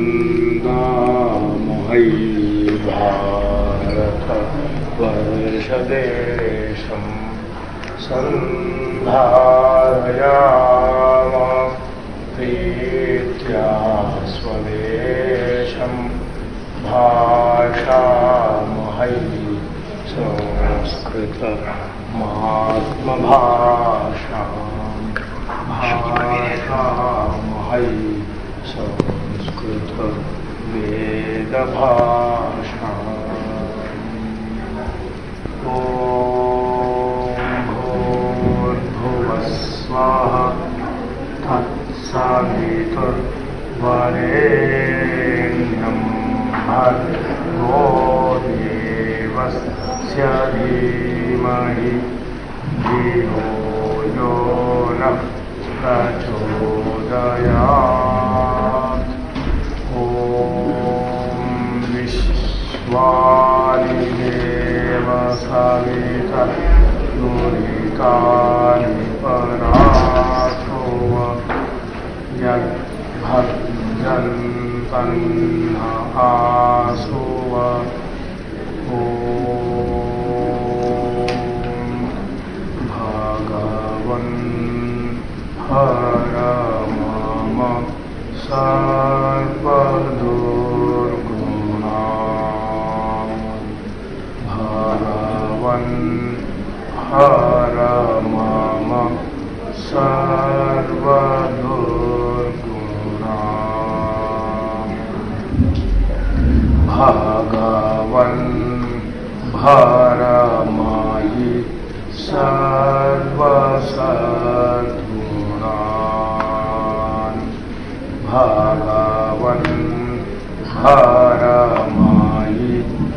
वन्दामहै भारतवर्षदेशं सन्धारयामः प्रीत्या स्वदेशं भाषामहै संस्कृतमात्मभाषां भाषामहै संस्कृतवेदभाषाम् ॐ भूर्भुवस्सुवः तत्सवितुर्वरेण्यं भर्गो देवस्य धीमहि धियो यो नः प्रचोदयात् ॐ विश्वानि देव सविता दुरितानि परातो यद्भजन्तन्नः आसुव ॐ भगवन् हर मम सर्वदुर्गुणान् भगवन् हर मम सर्वदुर्गुणान् भगवन् हर मयि सर्वसद्गुणान् भगवन् हर मयि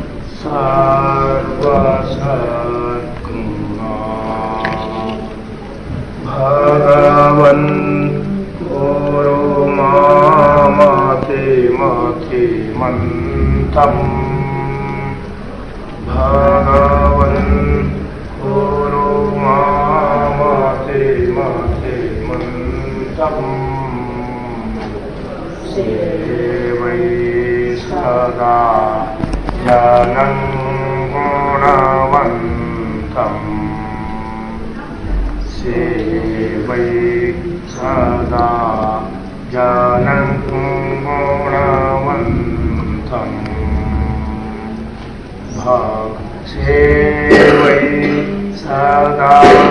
सर्वसद्गुणान् भगवन् गुरु मतिमतिमन्तम् भगवन् गुरु मतिमतिमन्तम् सेवै सदा जनं गुणवन्तम् सेवै सदा जनं गुणवन्तम् सेवै सदा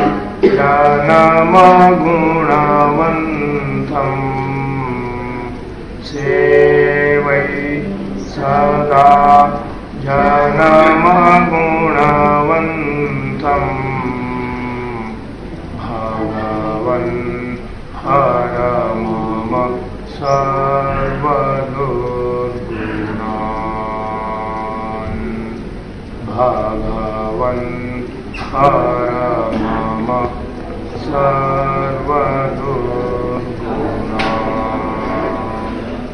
जनमगुणवन्तम् सेवै सदा जनमगुणवन्तम् भगवन् हर मम सर्वदुर्गुणान् भगवन् हर मम सर्वदुर्गुणान्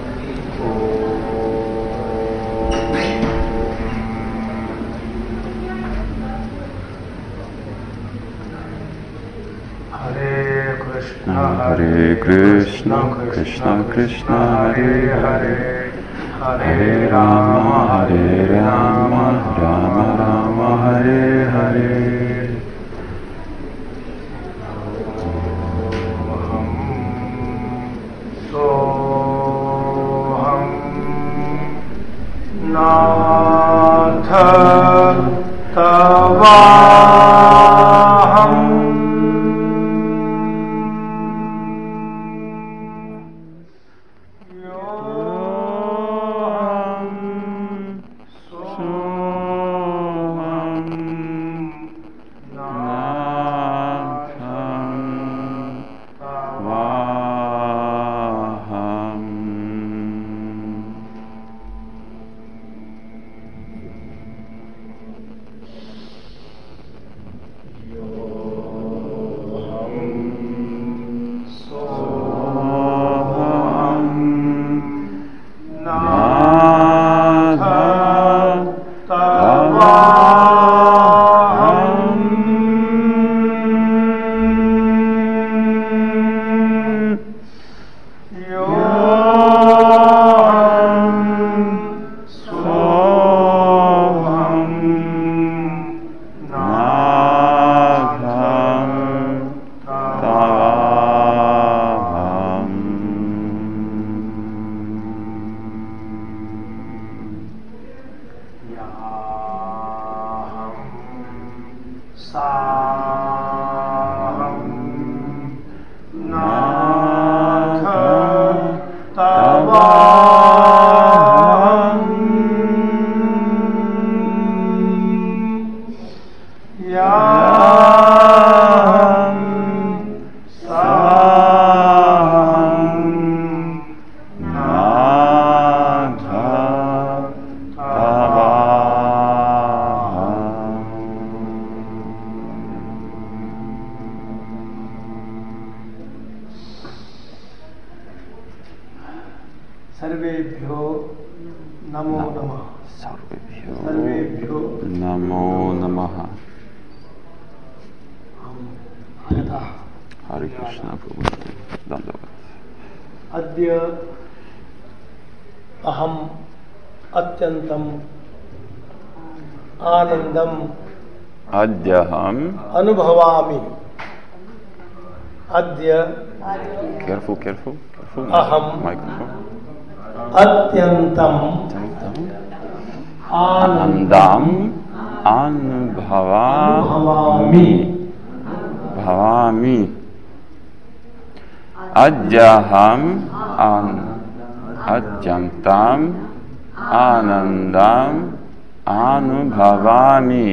Hare Krishna, Krishna Krishna, Hare Hare, Hare Rama, Hare Rama, Rama Rama, Hare Hare. Soham Natha Tavaham सर्वेभ्यो नमो नमः। सर्वेभ्यो नमो नमः। Hare Krishna Prabhu. Dandavat. अद्य अहम अत्यंतम आनंदम Adyaham. अनुभवामि। अद्य Careful. Aham. Microphone. अत्यंतम Anandam Anubhavami. Bhavami. Adyaham Adyantam Anandam Anubhavami.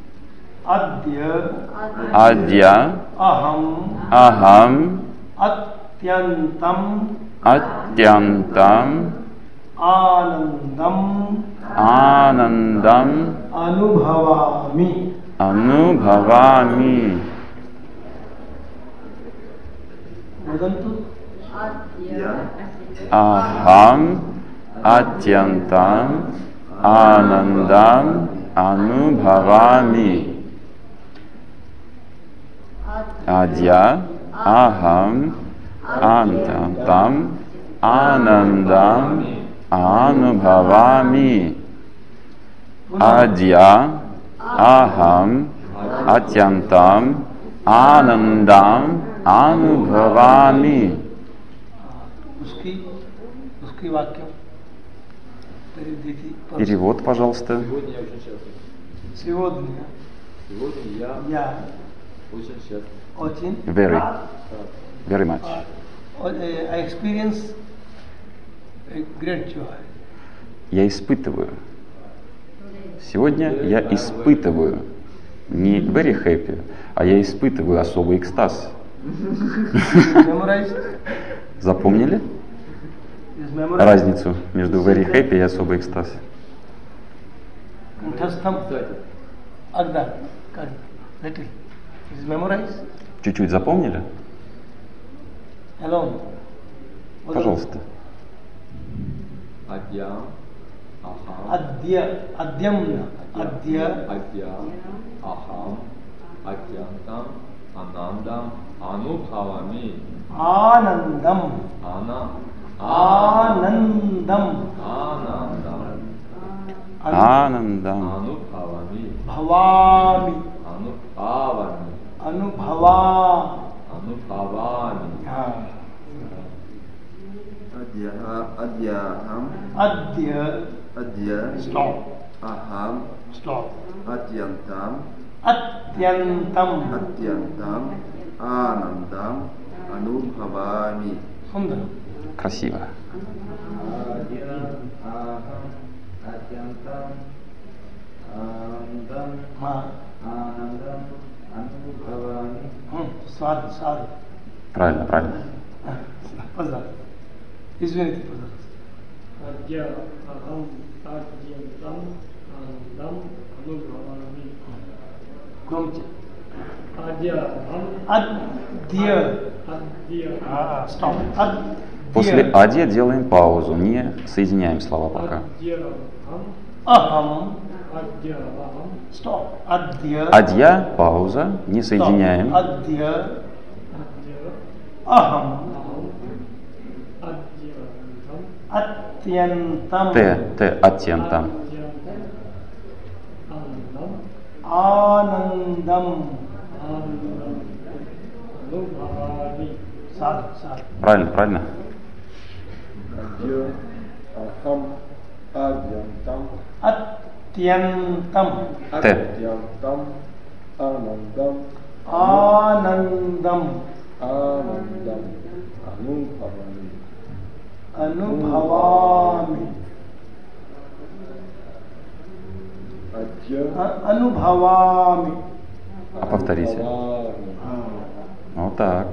Adya Aham अत्यंतम Adyantam आनंदम Anandam अनुभवामि। Anubhavami. वदन्तु। Aham Adyantam Anandam Anubhavami. Adya Aham Adyantam Anandam Anubhavami. Adya Aham Adyantam Anandam Anubhavami. उसकी वाक्य Перевод, пожалуйста. Сегодня я очень Very much. I experience a great joy. Я испытываю. Сегодня я испытываю. Не very happy, а я испытываю особый экстаз. Запомнили разницу между very happy и особый экстаз? Чуть-чуть запомнили? Пожалуйста. Aham Adyantam Anandam Anubhavami. Anandam Anubhavami. Bhavami. Anubhavami. Adya. Stop. Aham. Stop. Adyantam Anandam Anubhavami. Sundar. Красиво. Саду. Правильно. Пожалуйста. Извините, пожалуйста. Адья Ахам Адьянтам Анандам Анубхавами. Громче. Адья Ахам Адья. Стоп. После адья делаем паузу, не соединяем слова пока. Ахам. Стоп. Адья, пауза, не соединяем. Адья. Ахам. Атьянтам. Т, атьянтам. Анандам. Саду. Правильно. Aham Adyantam Атьянтам. Т. Anandam Anubhavami. Анубхавами. Повторите. Вот так.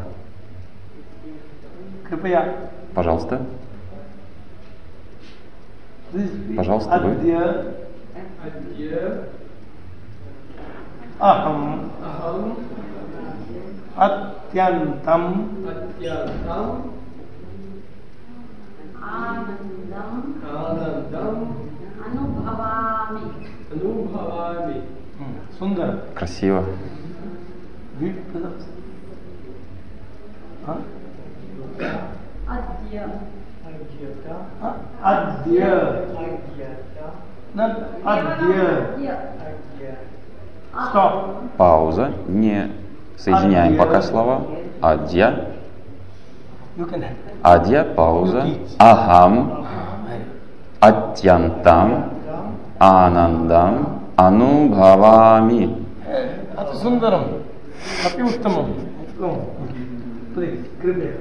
Крипая. Пожалуйста. Пожалуйста, вы. Ахам. Атьянтам. Анандам Анубхавами. Сундара. Красиво. Read, pronouns. Huh? Адья. Huh? Adya. Not adya. Stop. Пауза. Не соединяем пока слова. Адья. You can have. Адья. Пауза. Ахам. Атьянтам. Анандам. Анубхавами. Ati sundaram. Ati uttamam. Please, Kripya.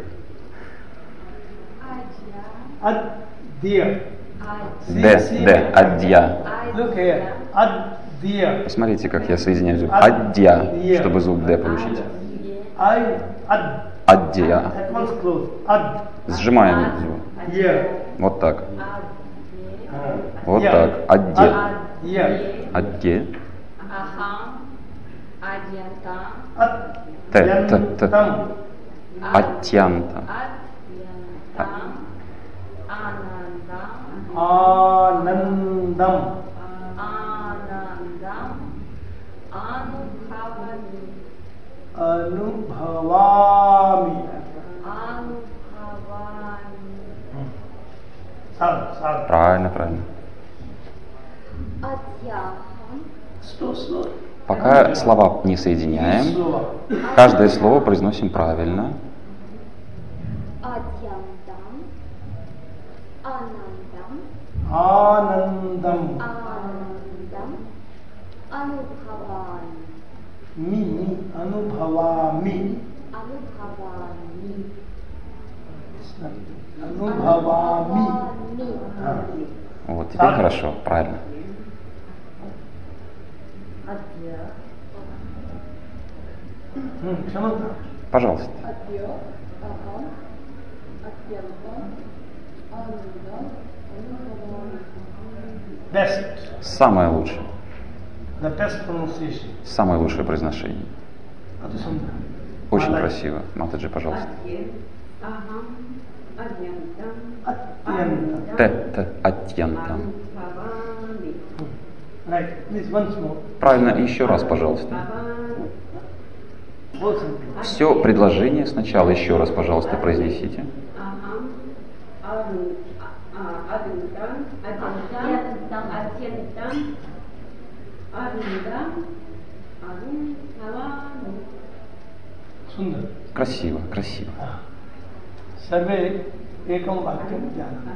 Adya. Д. Адья. Look here. Adya. Посмотрите, как я соединяю звук. Адья, чтобы звук Д получить. Ad. Адья. That one's closed. Ad. Сжимаем звук. Yeah. Вот так. Вот так. Адье. Yeah. Адье. Ахам, Адьянтам, Т. Там. Атьянта. Адьянтам, Анандам, Anandam. Анандам, Анубхавами, Anubhavami. Анубхавами, Sad. Правильно, правильно. Адьяхам, Slow. Пока слова не соединяем, Slow. каждое слово произносим правильно. Адьянтам, Анандам, Anandam. Анандам, Анубхавами, Me. Anubhavami. Анубхавами, Anubhavami. Анубхавами. Вот, теперь хорошо, правильно. Адья, Kshamata. Пожалуйста. Адья, Ахам, Адьянтам, Анандам, Анубхавами. Best. Самое лучшее. The best pronunciation. Самое лучшее произношение. Ati sundara. Очень Малай. красиво. Матаджи, пожалуйста. Ахам, Адьянтам, Atyanta. Т. Атьянтам. Анубхавами, Right. Please once more. Правильно, еще раз, пожалуйста. Whole sentence. Все предложение сначала еще раз, пожалуйста, произнесите. Ахам, Адьянтам, Адьянтам, Анандам, Анубхавами. Sundar. Красиво, красиво. सर्वे एकं वाक्यं जानन्ति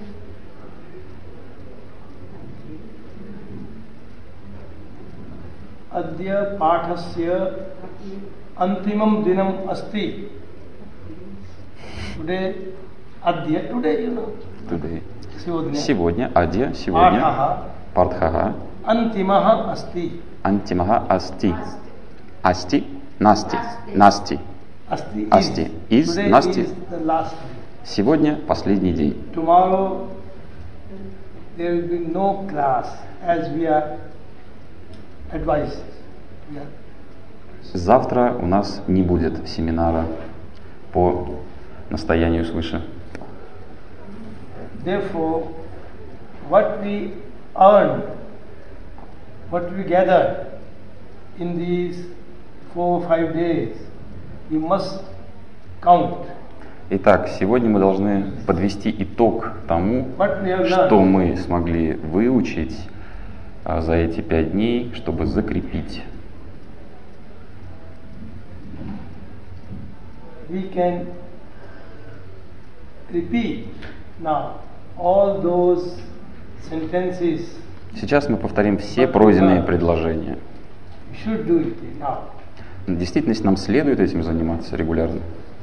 अद्य पाठस्य अन्तिमं दिनम् अस्ति today you know Today. сегодня Сегодня, адья, сегодня. Партхага. अन्तिमः अस्ति Антимага асти. Асти. Насти. Насти. अस्ति Asti. Is, Today Nasti. is the last day. Сегодня последний день. Tomorrow there will be no class as we are advised. We are Завтра у нас не будет семинара по настоянию свыше. Therefore, what we earn, what we gather in these 4 or 5 days, we must count. Итак, сегодня мы должны подвести итог тому, What we have что learned. мы смогли выучить за эти 5 дней, чтобы закрепить. We can repeat now all those sentences. Сейчас мы повторим все пройденные предложения. We should do it now. В действительности нам следует этим заниматься регулярно.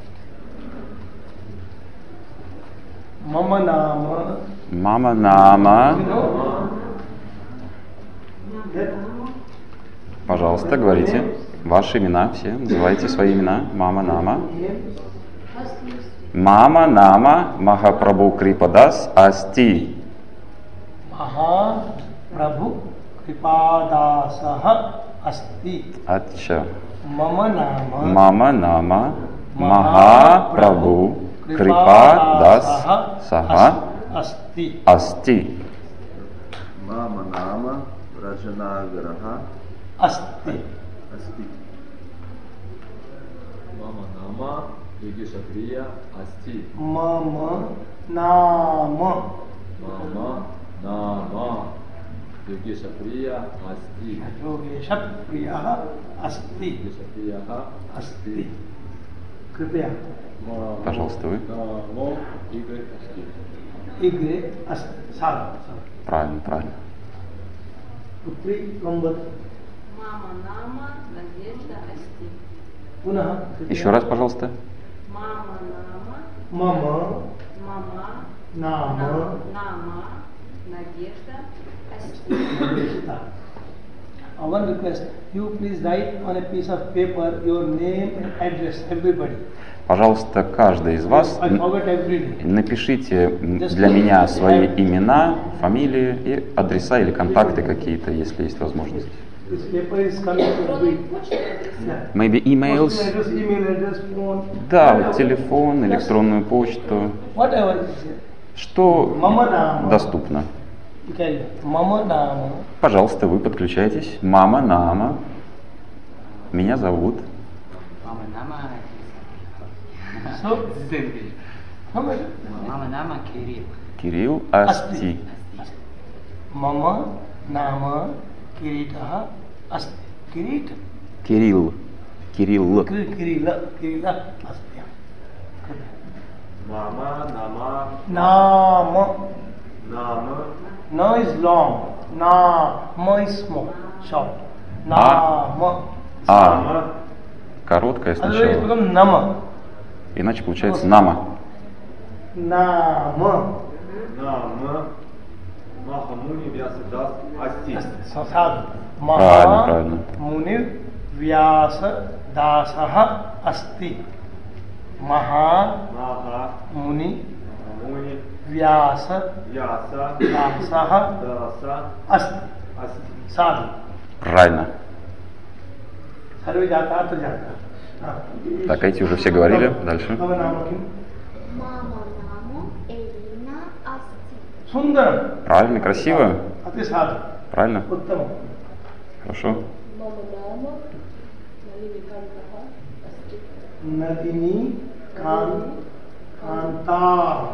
Mama nama. Мама нама. You know? That Пожалуйста, говорите ваши имена, все, называйте свои имена. Мама нама. Мама нама Махапрабху Крипадас Асти. Maha Prabhu Kripadasaha Asti. Ача. Mama nama Мама нама Махапрабху Kripa das saha asti. asti. Mama nama Rajanagraha Asti. Asti. Mama nama Yogesha Priya Asti. Mama nama. Mama nama Yogesha Priya Asti. Yogesha Priya asti. Yogesha Priya Asti. Крипя. Пожалуйста, вы. Намо Игорь Asti. Игорь asti. Саду. Правильно, правильно. Путри Ламбат. Мама Нама Надежда Асти. Пунах. Еще раз, пожалуйста. Мама Нама. Мама Мама. Нама. Нама. Надежда Асти. One request, you please write on a piece of paper your name and address, everybody. Пожалуйста, каждый из вас I forget every day. напишите для меня свои имена, фамилии и адреса или контакты какие-то, если есть возможность. This paper is coming to be. Maybe emails. Email address, phone. Да, вот телефон, электронную почту. Whatever is here. Что Мама Нама. доступно? You carry. Mama Nama. Пожалуйста, вы подключайтесь. Мама Нама. Меня зовут. Mama nama So, how much? Mama nama Kirill. Кирилл Асти. Mama Nama Kirita Asti. Kirit? Кирилл. Кирилл. Kirila. Kirila Asti. Mama nama Nama. nama Na is long. Na is small. Short. Nama. А. Короткое Otherwise it сначала. becomes Nama. Иначе получается Нама. Nama. nama Mahamuni Vyasadас Asti. Sadhu. Правильно, правильно. Muni Vyasa Dasaha Asti. Maha Maha Muni Muni Vyasa Vyasa Dasaha Dasa Asti. Asti. Sadhu. Правильно. सर्वे जाता तो जाता Так, эти уже все говорили. Дальше. अब नाम किम Мама Намо Элина Асти. सुंदर Правильно, красиво. अति साधु Правильно. उत्तम Хорошо. Мама Намо Налини Кантаха Асти. नदिनी Kanta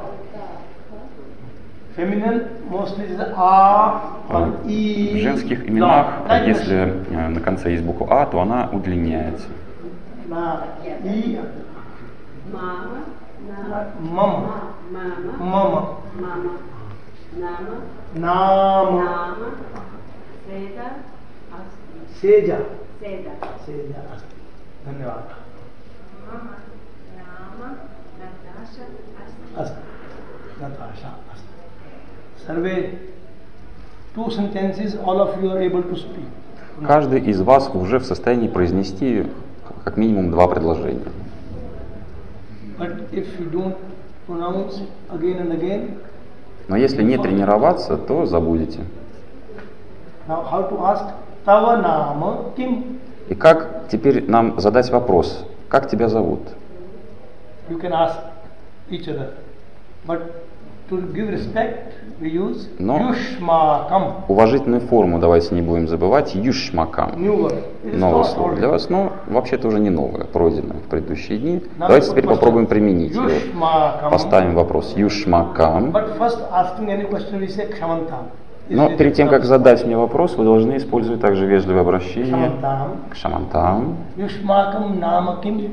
feminine mostly is a or e. В женских именах, если на конце есть буква А, то она удлиняется. на и Мама. мама Мама. мама Мама. Нама. नाम Нама. Седа. Асти. सेजा Седа. सेजा अस्ति धन्यवाद Мама. Нама. Наташа. Асти. अस्ति Natasha अस्ति सर्वे two sentences all of you are able to speak. Каждый из вас уже в состоянии произнести как минимум 2 предложения. But if you don't pronounce again and again, Но если не тренироваться, то забудете. now how to ask Tava Nama Kim? И как теперь нам задать вопрос? Как тебя зовут? You can ask each other. But to give respect, we use Но- Yushmakam. Уважительную форму давайте не будем забывать. Юшмакам. New word. It is Новое not слово old. для вас, но вообще-то уже не новое, пройденное в предыдущие дни. Now Давайте we теперь put попробуем question. применить его. Yushmakam. Поставим вопрос. Юшмакам. But first asking any question, we say Kshamantam. Но перед тем, как задать мне вопрос, вы должны использовать также вежливое обращение Kshamantam. к шамантам. Yushmakam Nama Kim.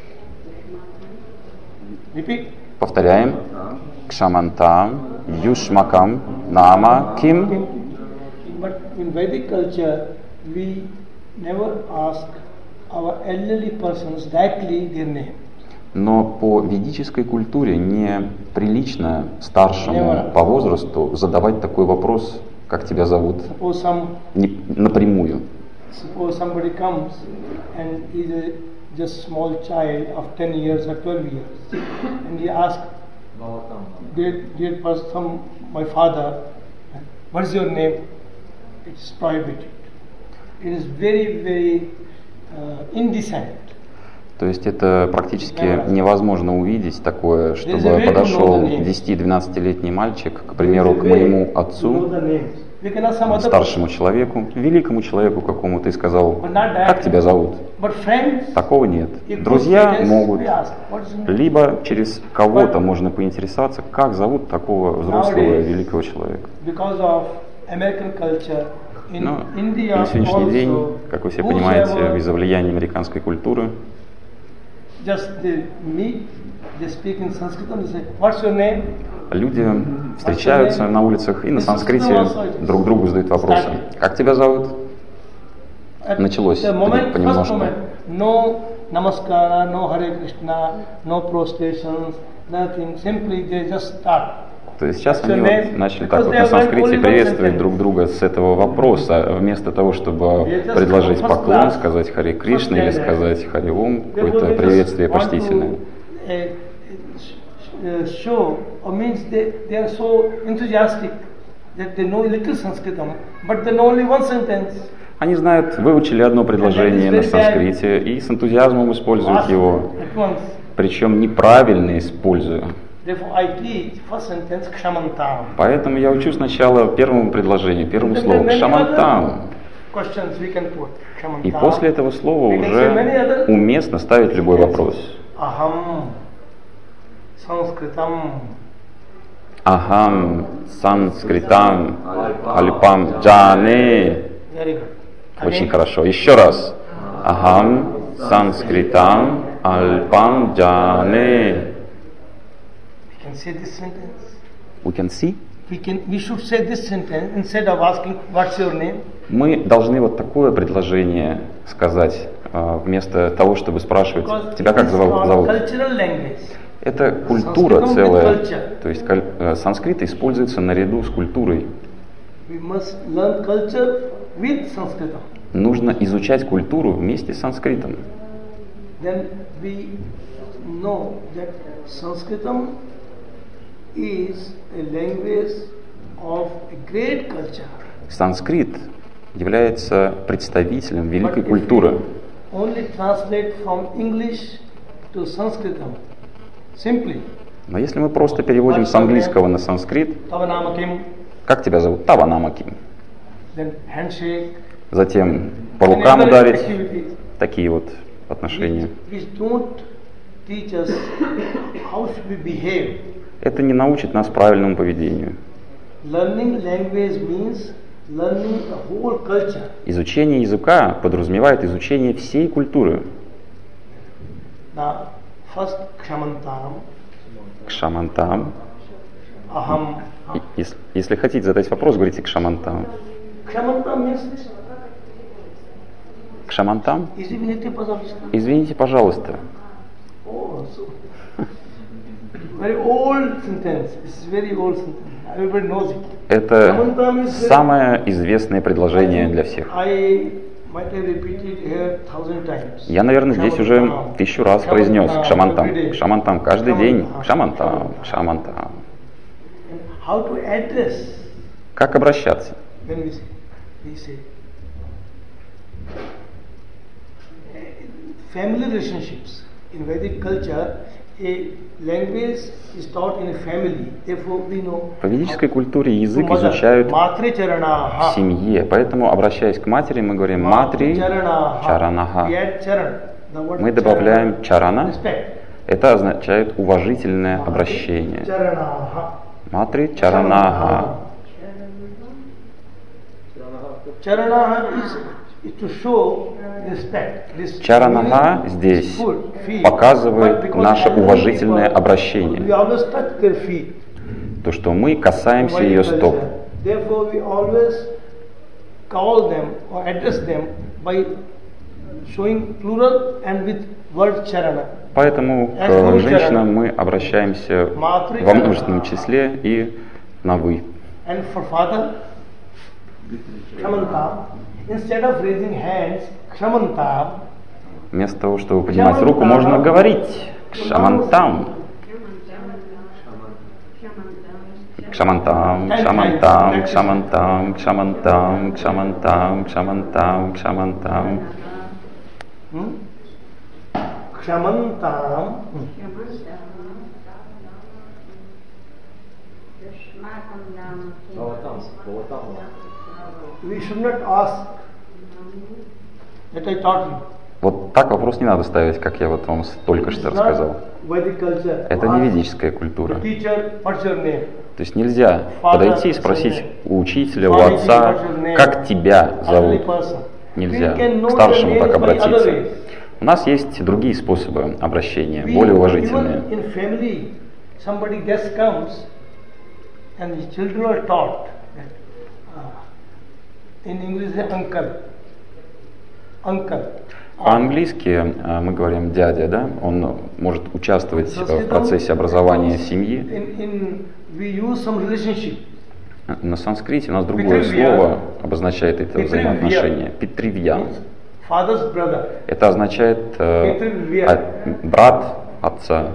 Repeat. Повторяем. К шамантам, юшмакам, нама, ким. But in Vedic culture, we never ask our elderly persons directly their name. Но по ведической культуре неприлично старшему по возрасту задавать такой вопрос, как тебя зовут, напрямую. Suppose somebody comes and is a just small child of 10 years or 12 years, and he asks, dear person, my father, what is your name? It's prohibited. It is very, very indecent. То есть это практически невозможно увидеть такое, чтобы подошел 10-12-летний мальчик, к примеру, к моему отцу, старшему человеку, великому человеку какому-то, и сказал: как тебя зовут? Такого нет. Друзья могут, либо через кого-то можно поинтересоваться, как зовут такого взрослого великого человека. Но на сегодняшний день, как вы все понимаете, из-за влияния американской культуры, люди встречаются на улицах и на санскрите друг другу задают вопросы. Как тебя зовут? Началось понемножку. No namaskara, no Hare Krishna, no prostrations, nothing. Simply they just start. То есть сейчас они вот начали так вот на санскрите приветствовать друг друга с этого вопроса, вместо того, чтобы предложить поклон, сказать Харе Кришна или сказать Харе Ом, какое-то приветствие почтительное. Show or means they are so enthusiastic that they know little Sanskritam, but they know only one sentence. Они знают, выучили одно предложение на санскрите и с энтузиазмом используют его, причем неправильно используя. Поэтому я учу сначала первому предложению, первому слову «кшамантам». И после этого слова уже уместно ставить любой вопрос. Ахам санскритам альпам джане. Очень хорошо. Еще раз. Ахам санскритам альпам джане. We can see. We should say this sentence instead of asking what's your name. Мы должны вот такое предложение сказать вместо того, чтобы спрашивать тебя как зовут. Это культура целая. То есть санскрит используется наряду с культурой. Нужно изучать культуру вместе с санскритом. Санскрит является представителем великой культуры. Но если мы просто переводим с английского на санскрит, как тебя зовут? Таванамаким. Затем по рукам ударить. Такие вот отношения. Это не научит нас правильному поведению. Изучение языка подразумевает изучение всей культуры. Кшамантам. Если хотите задать вопрос, говорите кшамантам. Кшамантам? Извините, пожалуйста. Это самое известное предложение для всех. Я, наверное, здесь уже 1000 раз произнес кшамантам. Кшамантам каждый день. Кшамантам, кшамантам. Как обращаться? Family relationships in Vedic culture, a language is taught in a family. Therefore, we know. В ведической культуре язык изучают в семье, поэтому, обращаясь к матери, мы говорим матри чаранаха. Мы добавляем чарана. Это означает уважительное обращение. Матри чаранаха. Чаранаха здесь показывает наше уважительное обращение. То, что мы касаемся ее стоп. Поэтому к женщинам мы обращаемся во множественном числе и на «вы». Вместо того, чтобы поднимать руку, можно говорить кшамантам. Кшамантам, кшамантам, кшамантам, кшамантам, кшамантам, кшамантам, кшамантам. Kshamantam. We should not ask that I taught you. Вот так вопрос не надо ставить, как я вот вам только что рассказал. Это не ведическая культура. То есть нельзя подойти и спросить у учителя, у отца, как тебя зовут. Нельзя к старшему так обратиться. У нас есть другие способы обращения, более уважительные. По-английски мы говорим дядя, да? Он может участвовать в процессе образования семьи. На санскрите у нас другое слово обозначает это взаимоотношение. Питривья. Это означает брат отца.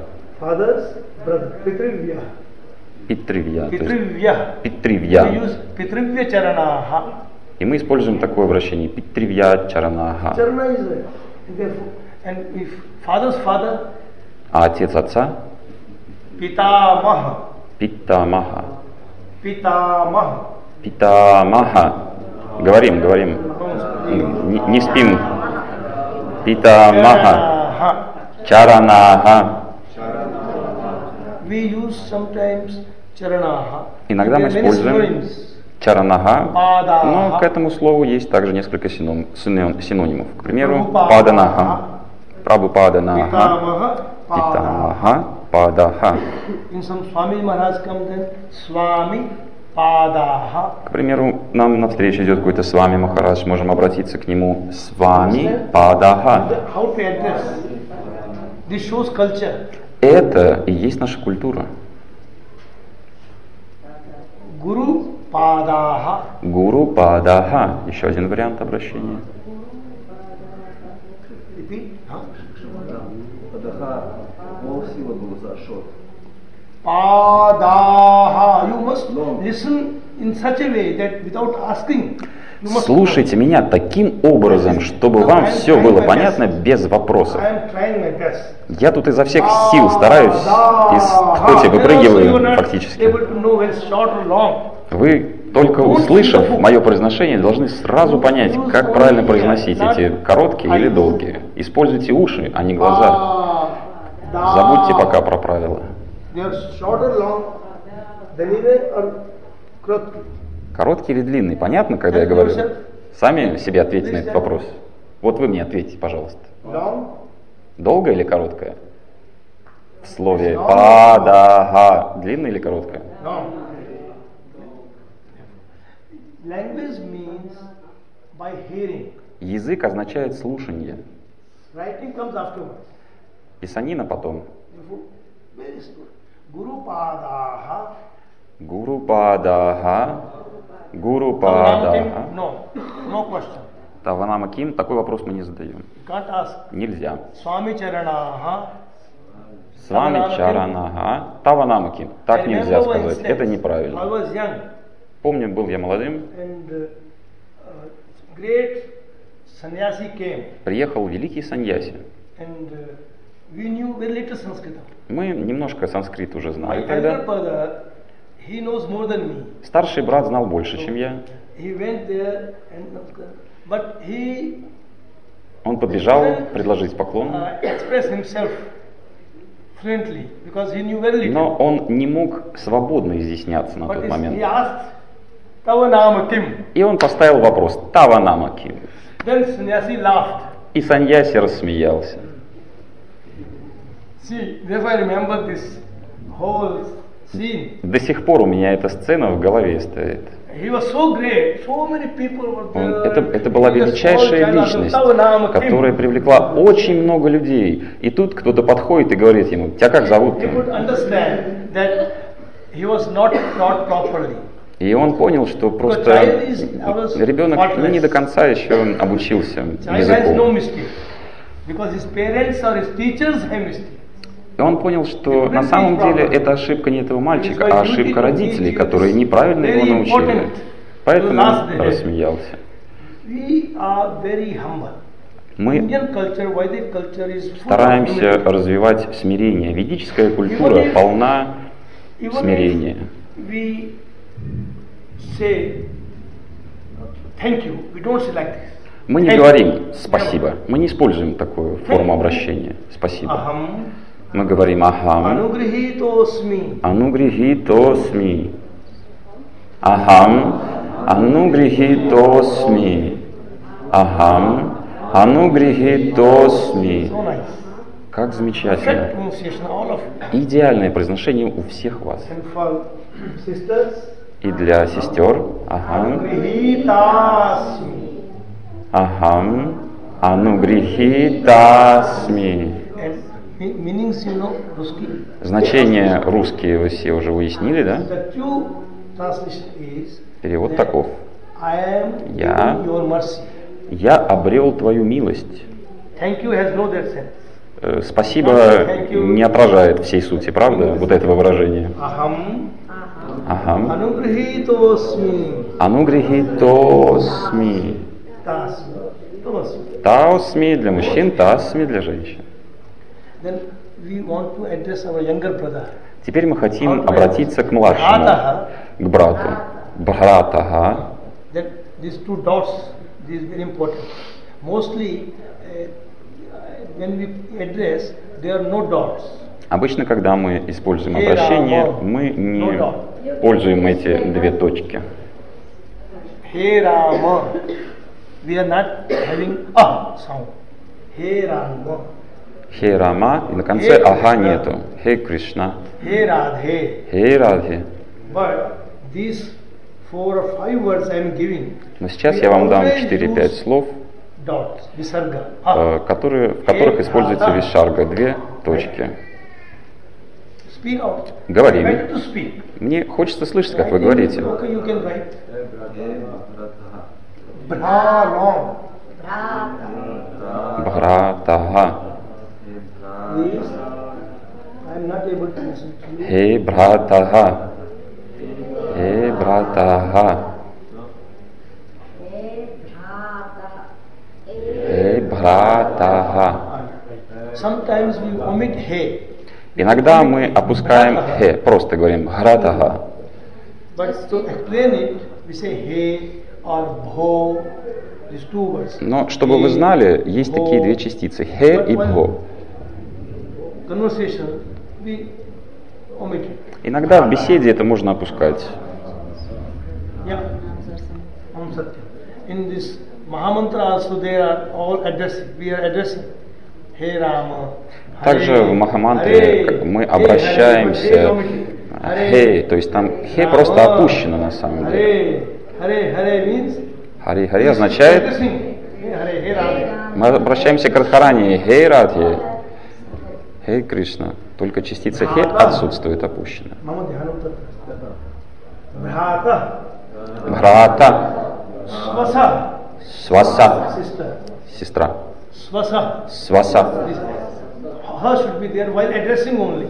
Питривья. Питривья. И мы используем такое обращение Питривья Чаранаха. А отец отца? Питамаха. Питамаха. Питамаха. Говорим. Не спим. Питамаха. Чаранаха. Иногда мы используем чаранага, но к этому слову есть также несколько синонимов. К примеру, паданаха, прабхупаданаха, питамаха, падаха. К примеру, нам навстречу идет какой-то Свами Махарадж, можем обратиться к нему Свами Падаха. Это и есть наша культура. Гуру Падаха. Еще один вариант обращения. Падаха. You must listen in such a way that without asking. Слушайте меня таким образом, чтобы вам все было понятно без вопросов. Я тут изо всех сил стараюсь, из коти выпрыгиваю фактически. Вы, только услышав мое произношение, должны сразу понять, как правильно произносить эти короткие или долгие. Используйте уши, а не глаза. Забудьте пока про правила. Короткий или длинный? Понятно, когда я говорю? Сами себе ответьте на этот вопрос. Вот вы мне ответьте, пожалуйста. Долгое или короткое? В слове падаха. Длинное или короткое? Язык означает слушание. Писанина потом. Гуру Падаха. Гуру Падаха. Таванама Ким, такой вопрос мы не задаем. Нельзя. Свами Чаранаха. Таванама Ким. Так нельзя сказать. Это неправильно. Помню, был я молодым. Приехал великий саньяси. Мы немножко санскрит уже знали тогда. Старший брат знал больше, чем я. Он подбежал предложить поклон. Но он не мог свободно изъясняться на тот момент. И он поставил вопрос: Таванама Ким. И саньяси рассмеялся. До сих пор у меня эта сцена в голове стоит. Это была величайшая личность, которая привлекла очень много людей. И тут кто-то подходит и говорит ему: тебя как зовут? И он понял, что просто ребенок не до конца еще обучился языку. И он понял, что на самом деле это ошибка не этого мальчика, а ошибка родителей, которые неправильно его научили. Поэтому он рассмеялся. Мы Indian culture, Vedic culture is full of стараемся humility. развивать смирение. Ведическая культура полна смирения. We say thank you. We don't say like this. Мы не говорим «спасибо», мы не используем такую форму обращения «спасибо». Aham Мы говорим «ахам», anugrihitosmi. «анугрихитосми», «ахам», «анугрихитосми», «ахам», «анугрихитосми». So nice. Как замечательно. Correct pronunciation, all of you. Идеальное произношение у всех вас. And for sisters, И для сестер «ахам», anugrihitosmi. «ахам», «анугрихитасми». And meanings you know, Ruski. Значение русские вы все уже уяснили, да? The true translation is Перевод that таков. I am Я- giving your mercy. Я обрел твою милость. Thank you has no that sense. Спасибо не отражает всей сути, правда, вот этого выражения. Aham Ахам. anugrihitosmi. Анугрихитосми. Tasmi. Tosmi. Таосми для мужчин, тасми для женщин. Then we want to address our younger brother. Теперь мы хотим обратиться к младшему, к брату. Бхратага. That these two dots, this is very important. Mostly, when we address, there are no dots. Обычно, когда мы используем обращение, мы не пользуем эти две точки. Hey Rama, we are not having a sound. Hey Rama, Хей Рама, и на конце ага нету. Хей Кришна, Hey Radhe. Хей Радхи. But these 4 or 5 words I am giving. Но сейчас we я вам дам always 4-5 use слов, dots, visarga. в которых используется вишарга, две точки. Speak out. Говорим. I like to speak. Мне хочется слышать, как вы говорите. Okay, you can write. Brahma. Бхратага. Please. I am not able to listen to you. Хей Бхратага. Хей Бхратага. Хей Бхратага. Sometimes we omit hey. Иногда мы опускаем хе, просто говорим Бхратага. But to explain it, we say hey or bho. These two words. Но, чтобы вы знали, есть такие две частицы, хе и бхо. Conversation, we omit it. Иногда в беседе это можно опускать. Yeah. Om Satyam. In this Mahamantra also they are all addressing. We are addressing. Hey Rama. Также в Махамантре мы обращаемся хей, то есть там хей просто опущено на самом деле. Hare, Hare means Хари Хари означает, Hey Rama. мы обращаемся к Радхарани, хей Радхи, хей Кришна, только частица хей отсутствует, опущена. Mama dhyanam tatra. Bhrata. Бхрата, Swasa. сваса, Sister. сестра, Swasa. сваса. This her should be there while addressing only.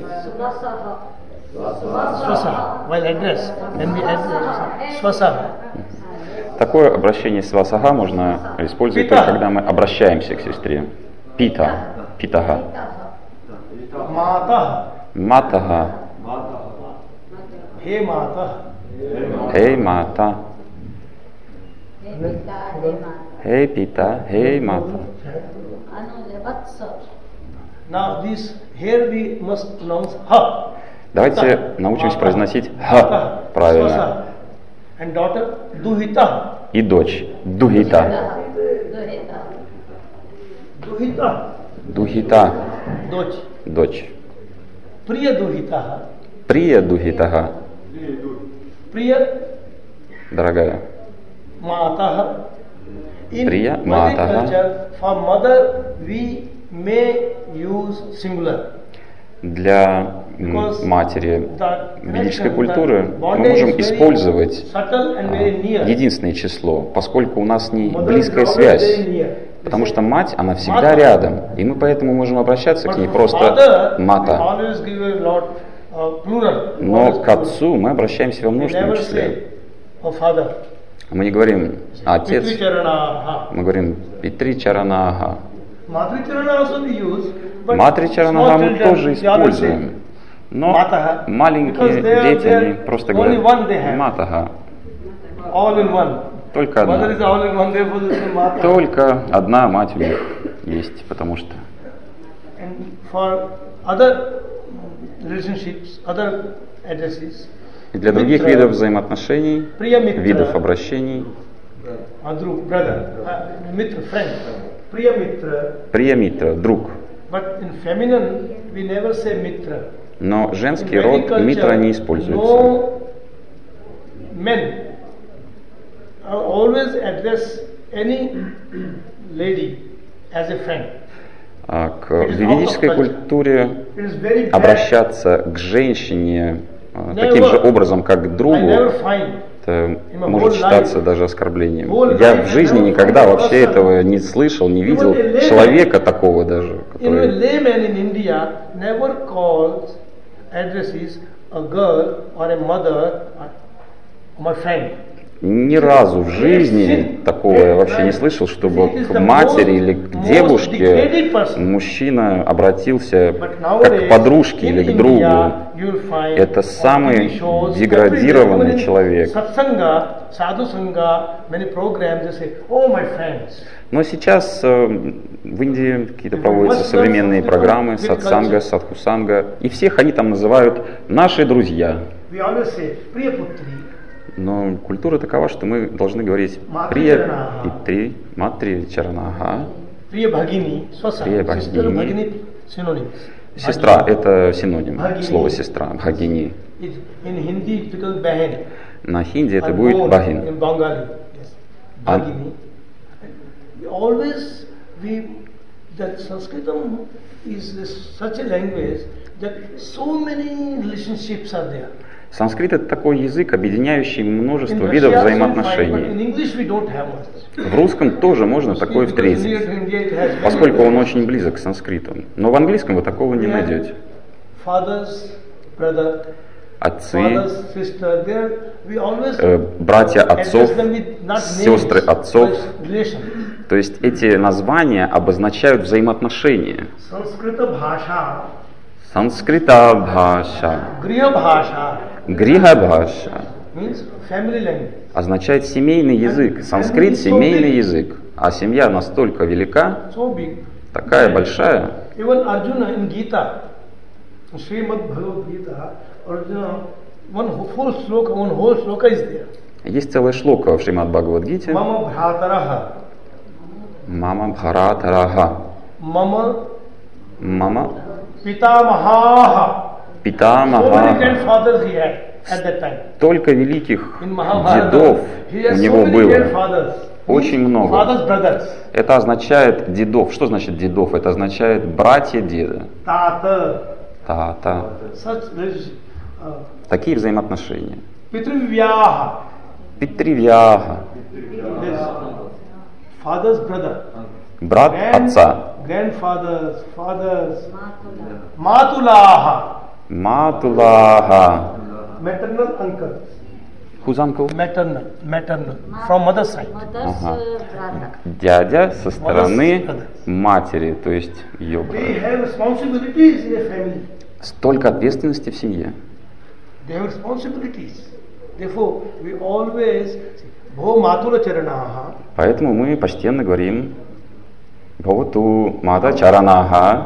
Swasa. While address. When we address. Swasa. Такое обращение свасага можно использовать только когда мы обращаемся к сестре. Пита, питага, Mata. матага, Hey Mata. хей мата, хей пита, хей мата. Now this here we must pronounce ha. Давайте научимся произносить х правильно. Swasa. And daughter Duhita. И дочь, духита, Duhita. духита, Дочь. дочь. Priya Duhita. Прия духитага, Priya дорогая. Mata. In Priya Vedic Mataha. culture, for mother we may use singular. Для матери The ведической connection, культуры the мы bondage можем is very использовать subtle and very near. единственное число, поскольку у нас не Mother близкая is always связь. very near. Потому что мать, она всегда Мата. рядом, и мы поэтому можем обращаться к But ней for просто father, we мата. always give a lot plural. Но Always к отцу мы обращаемся во We множественном never числе. say, oh father. Мы не говорим отец, Pitri Charanaha. мы говорим Питри Чаранага. Матричаранага мы тоже используем. Но маленькие дети, они просто говорят матага. Только одна. Только одна мать у них есть, потому что. И для других видов взаимоотношений, видов обращений, Приямитра, друг. Но женский род митра не используется. В ведической культуре обращаться к женщине таким же образом, как к другу, это может считаться даже оскорблением. Я в жизни никогда вообще этого не слышал, не видел человека такого даже, который... Ни разу в жизни такого я вообще не слышал, чтобы к матери или к девушке мужчина обратился как к подружке или к другу. Это самый деградированный человек. Но сейчас в Индии какие-то проводятся современные программы, сатсанга, садхусанга, и всех они там называют «наши друзья». Но культура такова, что мы должны говорить «прия питри», «матри чаранага», «прия бхагини». Сестра – это синоним слова «сестра», «бхагини». На хинди это будет «бхагин». Санскрит – это такой язык, объединяющий множество видов взаимоотношений. В русском тоже можно такое встретить, поскольку он очень близок к санскриту. Но в английском вы такого не найдете. Отцы, братья отцов, сестры отцов. То есть эти названия обозначают взаимоотношения. Санскрита бхаша, гриха бхаша означает семейный язык. Санскрит – семейный язык. А семья настолько велика, такая большая. Есть целая шлока в Шримад Бхагавад-гите. Мама бхаратараха. Мама Питамаха. Столько великих дедов у него было. Очень много. Это означает дедов. Что значит дедов? Это означает братья деда. Тата. Такие взаимоотношения. Питривьяха. Брат отца. Матулаха. Maternal uncle. Whose uncle? Maternal. From mother's side. Ага. Дядя со стороны матери, то есть ее брат. They have responsibilities in a family. Столько ответственности в семье. They have responsibilities. Therefore, we always say, Bho Matula Charanaha. Поэтому мы почтенно говорим Бхавату Мата Чаранаха.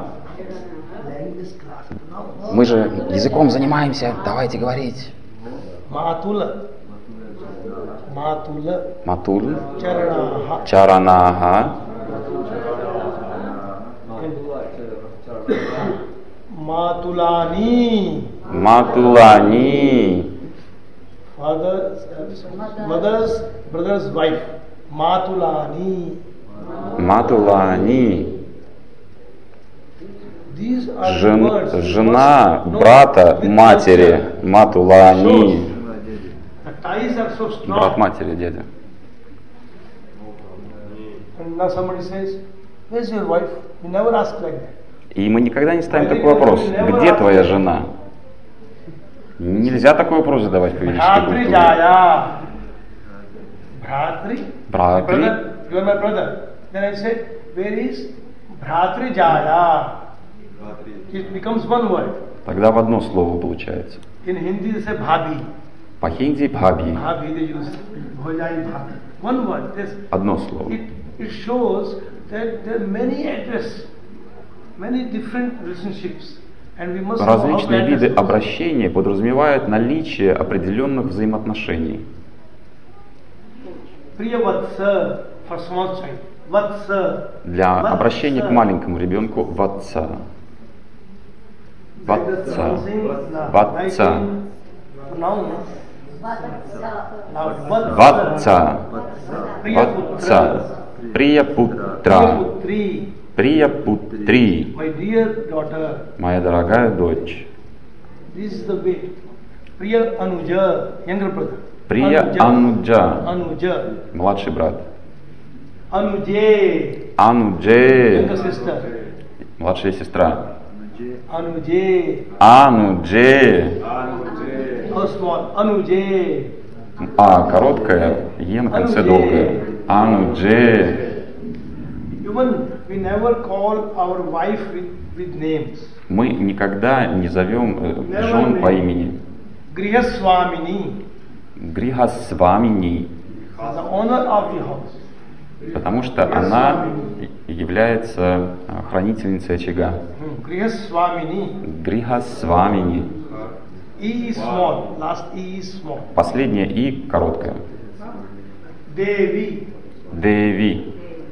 Мы же языком занимаемся, давайте говорить. Матула. Матул. Чаранаха. Матулани. Mother's brother's wife. Matulani. Жена брата матери, матулани. Брат матери, дядя. И мы никогда не ставим такой вопрос: где твоя жена? Нельзя такой вопрос задавать по ведической культуре. Братри. Bhratrijaya. It becomes one word. Тогда в одно слово получается. In Hindi they say bhabhi. По хинди бхаби. Bhabhi they use bhojai bhabhi. One word. Одно слово. It shows that there are many addresses, many different relationships. Различные виды обращения подразумевают наличие определенных взаимоотношений. Для обращения к маленькому ребенку ватса. Ватса. Ватса. Ватса. Ватса. Прияпутра. Прияпутри. Моя дорогая дочь. Priya Anuja, younger brother. Прия Ануджа, младший брат. Анудже, Анудже, младшая сестра. Анудже. Анудже. А короткая, Е на конце долгая. Анудже. Мы никогда не зовем жен по имени. Грихасвамини. Потому что она является хранительницей очага. Грихасвамини. Последнее И короткое. Деви. Деви.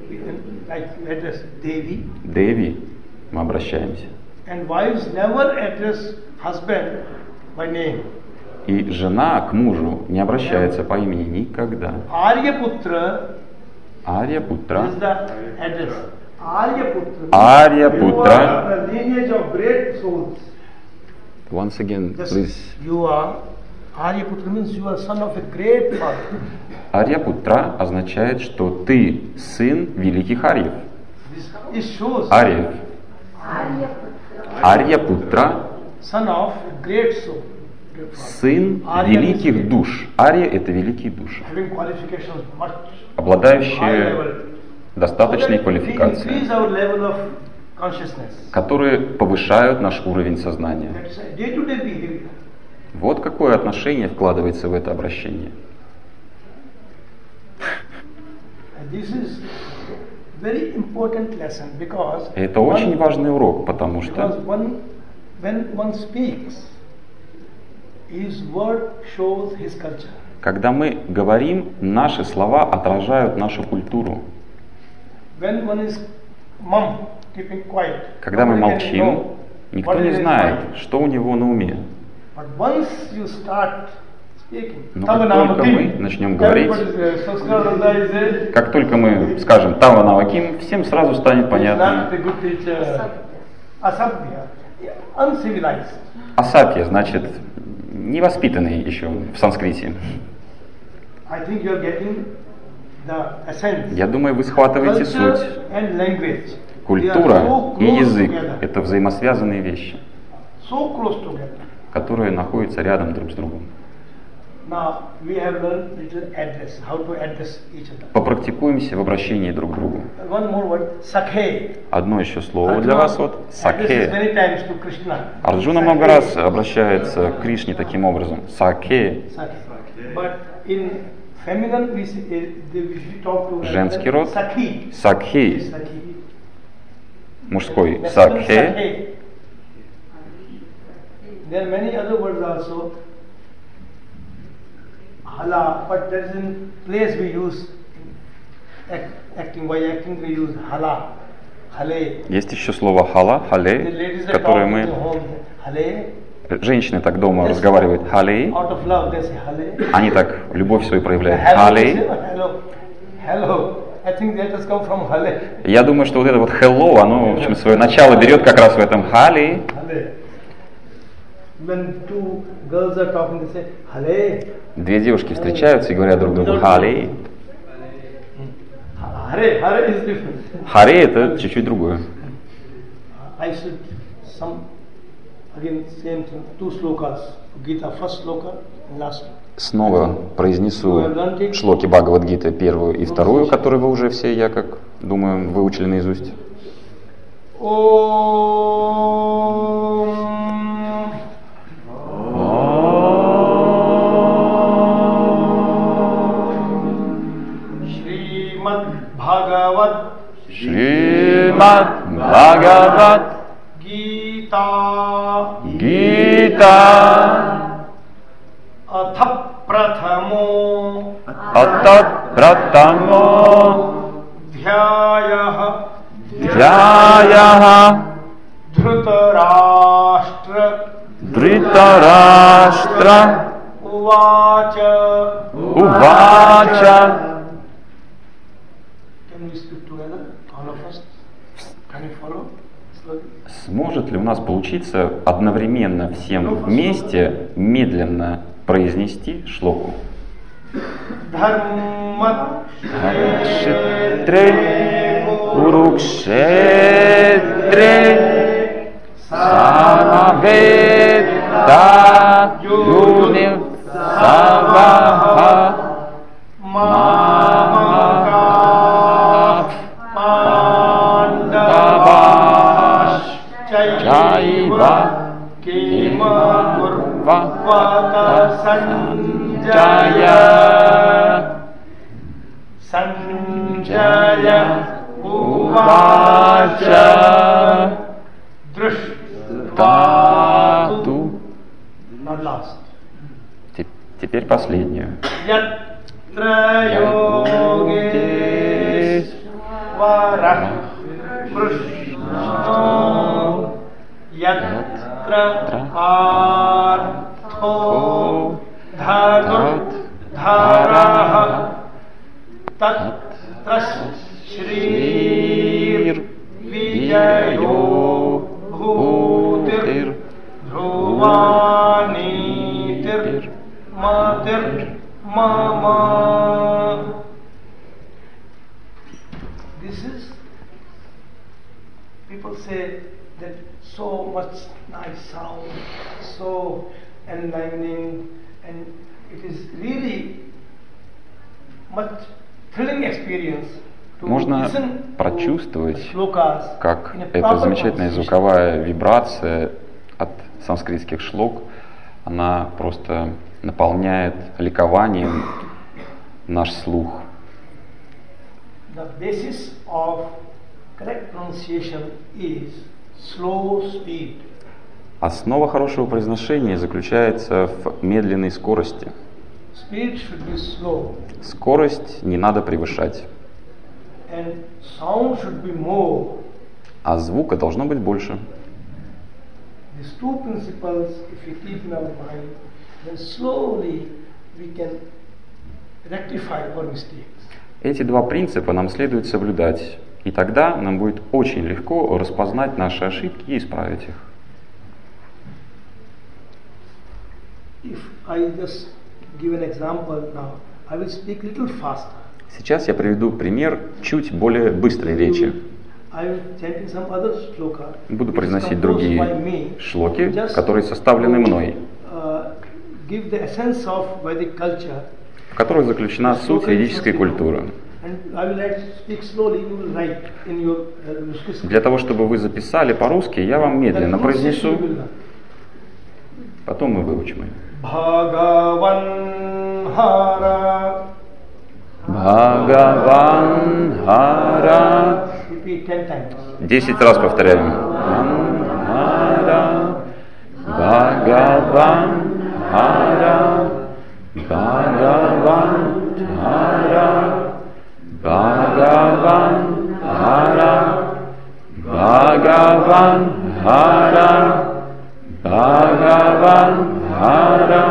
Devi. Деви. Мы обращаемся. And wives never address husband by name. И жена к мужу не обращается по имени никогда. Aryaputра. Aryaputра. Is the address. Aryaputra. Aryaputра. The lineage of great souls. Once again, please. You are Aryaputра means you are son of a great father. Арья-путра означает, что ты сын великих арьев. Арьев. Арья-путра. Сын великих душ. Арья — это великие души, обладающие достаточной квалификацией, которые повышают наш уровень сознания. Вот какое отношение вкладывается в это обращение. Это очень важный урок, потому что когда мы говорим, наши слова отражают нашу культуру. Когда мы молчим, никто не знает, что у него на уме. Но как только мы начнем говорить, как только мы скажем «Тава Наваким», всем сразу станет понятно. Асакья значит невоспитанный еще в санскрите. Я думаю, вы схватываете суть. Культура и язык — это взаимосвязанные вещи, которые находятся рядом друг с другом. Попрактикуемся в обращении друг к другу. Одно еще слово для вас. Вот сакхе. Арджуна много раз обращается к Кришне таким образом. Сакхе. Женский род. Сакхи. Мужской. Сакхе. Hala, but there is in place we use acting. By acting we use hala, hale. Есть еще слово хала, хале, которое мы... Женщины так дома разговаривают хале. Они так любовь свою проявляют. Хале. Я думаю, что вот это вот hello, оно в общем свое начало берет как раз в этом хале. Две девушки встречаются и говорят друг другу «Харе». «Харе» — это чуть-чуть другое. Снова произнесу шлоки Бхагавад-гиты, первую и вторую, которые вы уже все, я как думаю, выучили наизусть. Шримад Бхагават Gita Atha Pratamo Dhyayaha Dhritarashtra Uvacha. Can we speak together, all of us? Can you follow? Сможет ли у нас получиться одновременно всем вместе медленно произнести шлоку? Дхармакшетре Курукшетре Самавета Юнив Саваха Чайва Кимакурвата Санджая Увача Дриштату. Теперь последнюю. Ятра йогешвара Кришна Ятра артхо Dharaha Tatra Shrir Vijayo Bhutir Dhruvanitir Matir Mama. This is, people say that so much nice sound, so enlightening, and it is really much thrilling experience to Можно listen прочувствовать, to shlokas как in a эта proper замечательная pronunciation. звуковая вибрация от санскритских шлок, она просто наполняет ликованием наш слух. The basis of correct pronunciation is slow speed. Основа хорошего произношения заключается в медленной скорости. Speed should be slow, Скорость не надо превышать, and sound should be more. а звука должно быть больше. These two principles, if we keep in our mind, then slowly we can rectify our mistakes. Эти два принципа нам следует соблюдать, и тогда нам будет очень легко распознать наши ошибки и исправить их. If I just give an example now, I will speak little faster. Сейчас я приведу пример чуть более быстрой речи. I will chant some other shloka. Буду which is произносить composed by другие me, шлоки, just которые составлены мной, give the essence of Vedic culture. в которых заключена суть ведической культуры. And I will speak slowly. You will write in your manuscript. Для того, чтобы вы записали по-русски, я вам медленно That pronunciation произнесу, you will learn. потом мы выучим ее. Bhagavan Hara. Бхагаван Хара. Repeat 10 times. 10 раз повторяем. Хара, Бхагаван Хара, Бхагаван Хара, Бхагаван Хара, Бхагаван Хара, Бхагаван Хара,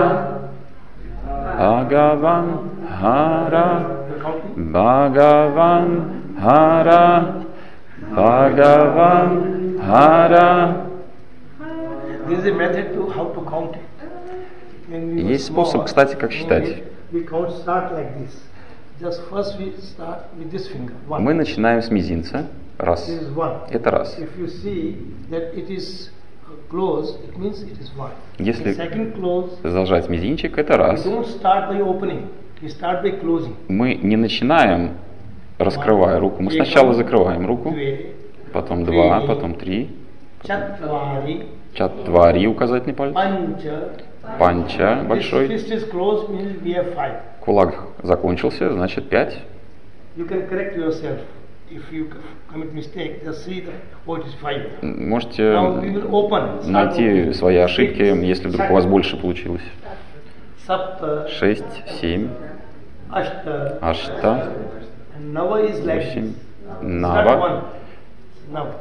Бхагаван Хара, Бхагаван Хара, Бхагаван Хара. This is a method to how to count it. When we were Есть способ, small, кстати, как считать. We count start like this. Just first we start with this finger. One. Мы начинаем с мизинца. Раз. This is one. Это раз. If you see that it is closed, it means it is one. Если The second close, зажать мизинчик, это we раз. don't start by opening. We start by closing. Мы не начинаем, раскрывая руку. Мы сначала закрываем руку. Две. потом 2, потом 3, Chatvari, Чаттвари, указательный палец, Pancha. Панча, большой, Fist is closed means we have 5. кулак закончился, значит 5. You can correct yourself. If you commit mistake, just see that, oh, it is 5. Можете Now we will open. найти свои ошибки, если вдруг у вас больше получилось. Sapta, 6, 7, Ashta, Ашта, and Nava is like 8, this. Нава, Start one. Nava.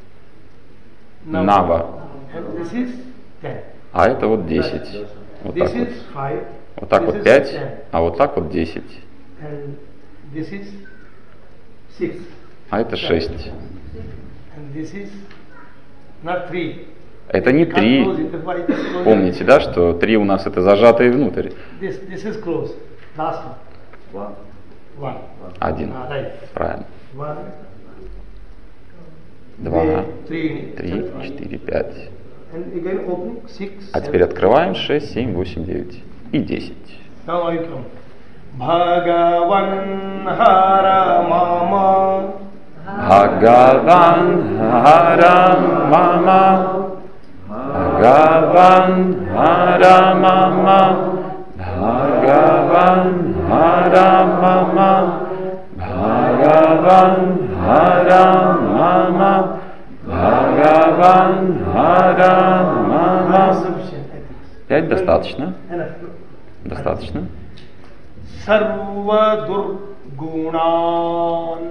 Нава. And this is 10. А это вот 10. Вот This так вот. is 5. Вот так This вот is 5, 10. а вот так вот 10. And this is 6. А это 6. And this is not 3. Это не 3. Помните, да, что 3 у нас это зажатые внутрь. This is close. Last one. 1. 1. Right. Правильно. 1, 2, 3, 3, 4, 5. And again open 6. А теперь открываем 6, 7, 8, 9 и 10. Now I come. Bhagavan Hara Mama. Bhagavan Hara Mama. Bhagavan Hara Mama. Bhagavan Hara Mama. Bhagavan Hara Mama. Bhagavan Hara Mama. 5 достаточно? Достаточно. Sarvadurgunan.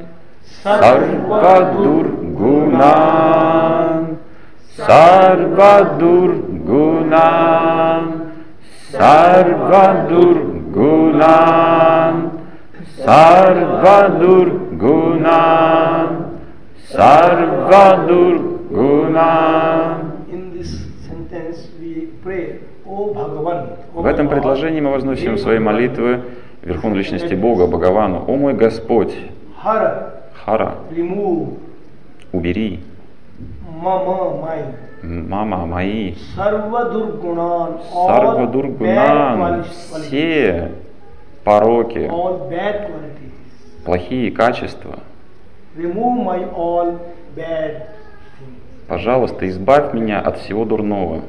Sarvadurgunan. Sarvadurgunan. Sarvadurgunan. Sarvadurgunan. Sarvadurgunan. In this sentence we pray, O Bhagavan. В этом предложении мы возносим свои молитвы Верховной Личности Бога, Бхагавану. О мой Господь, Hara, Хара, remove убери, Mama, mine. мама мои, Sarvadurgunan, Сарвадургунан, все пороки, all bad qualities. плохие качества. Remove my all bad things. Пожалуйста, избавь меня от всего дурного.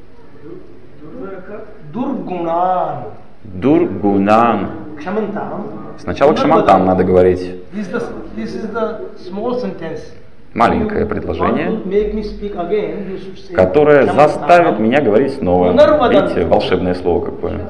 Durgunan. Дургунан. Kshamantam. Сначала кшамантам надо говорить. This is the small sentence. Маленькое You want предложение, to make me speak again, you should say которое Kshamantam. заставит меня говорить снова. Видите, волшебное слово какое.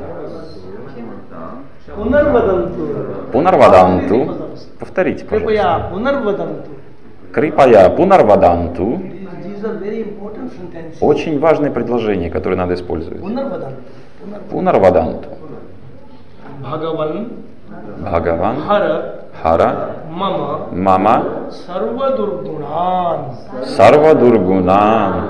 Punarvadantu. Пунарваданту. Повторите, пожалуйста. Kripaya punarvadantu. Крипая пунарваданту. These are very important sentences. Очень важное предложение, которое надо использовать. Punarvadantu. Пунарваданту. Bhagavan Бхагаван, Hara Хара, Mama Мама, Sarvadurgunan. Сарвадургунан.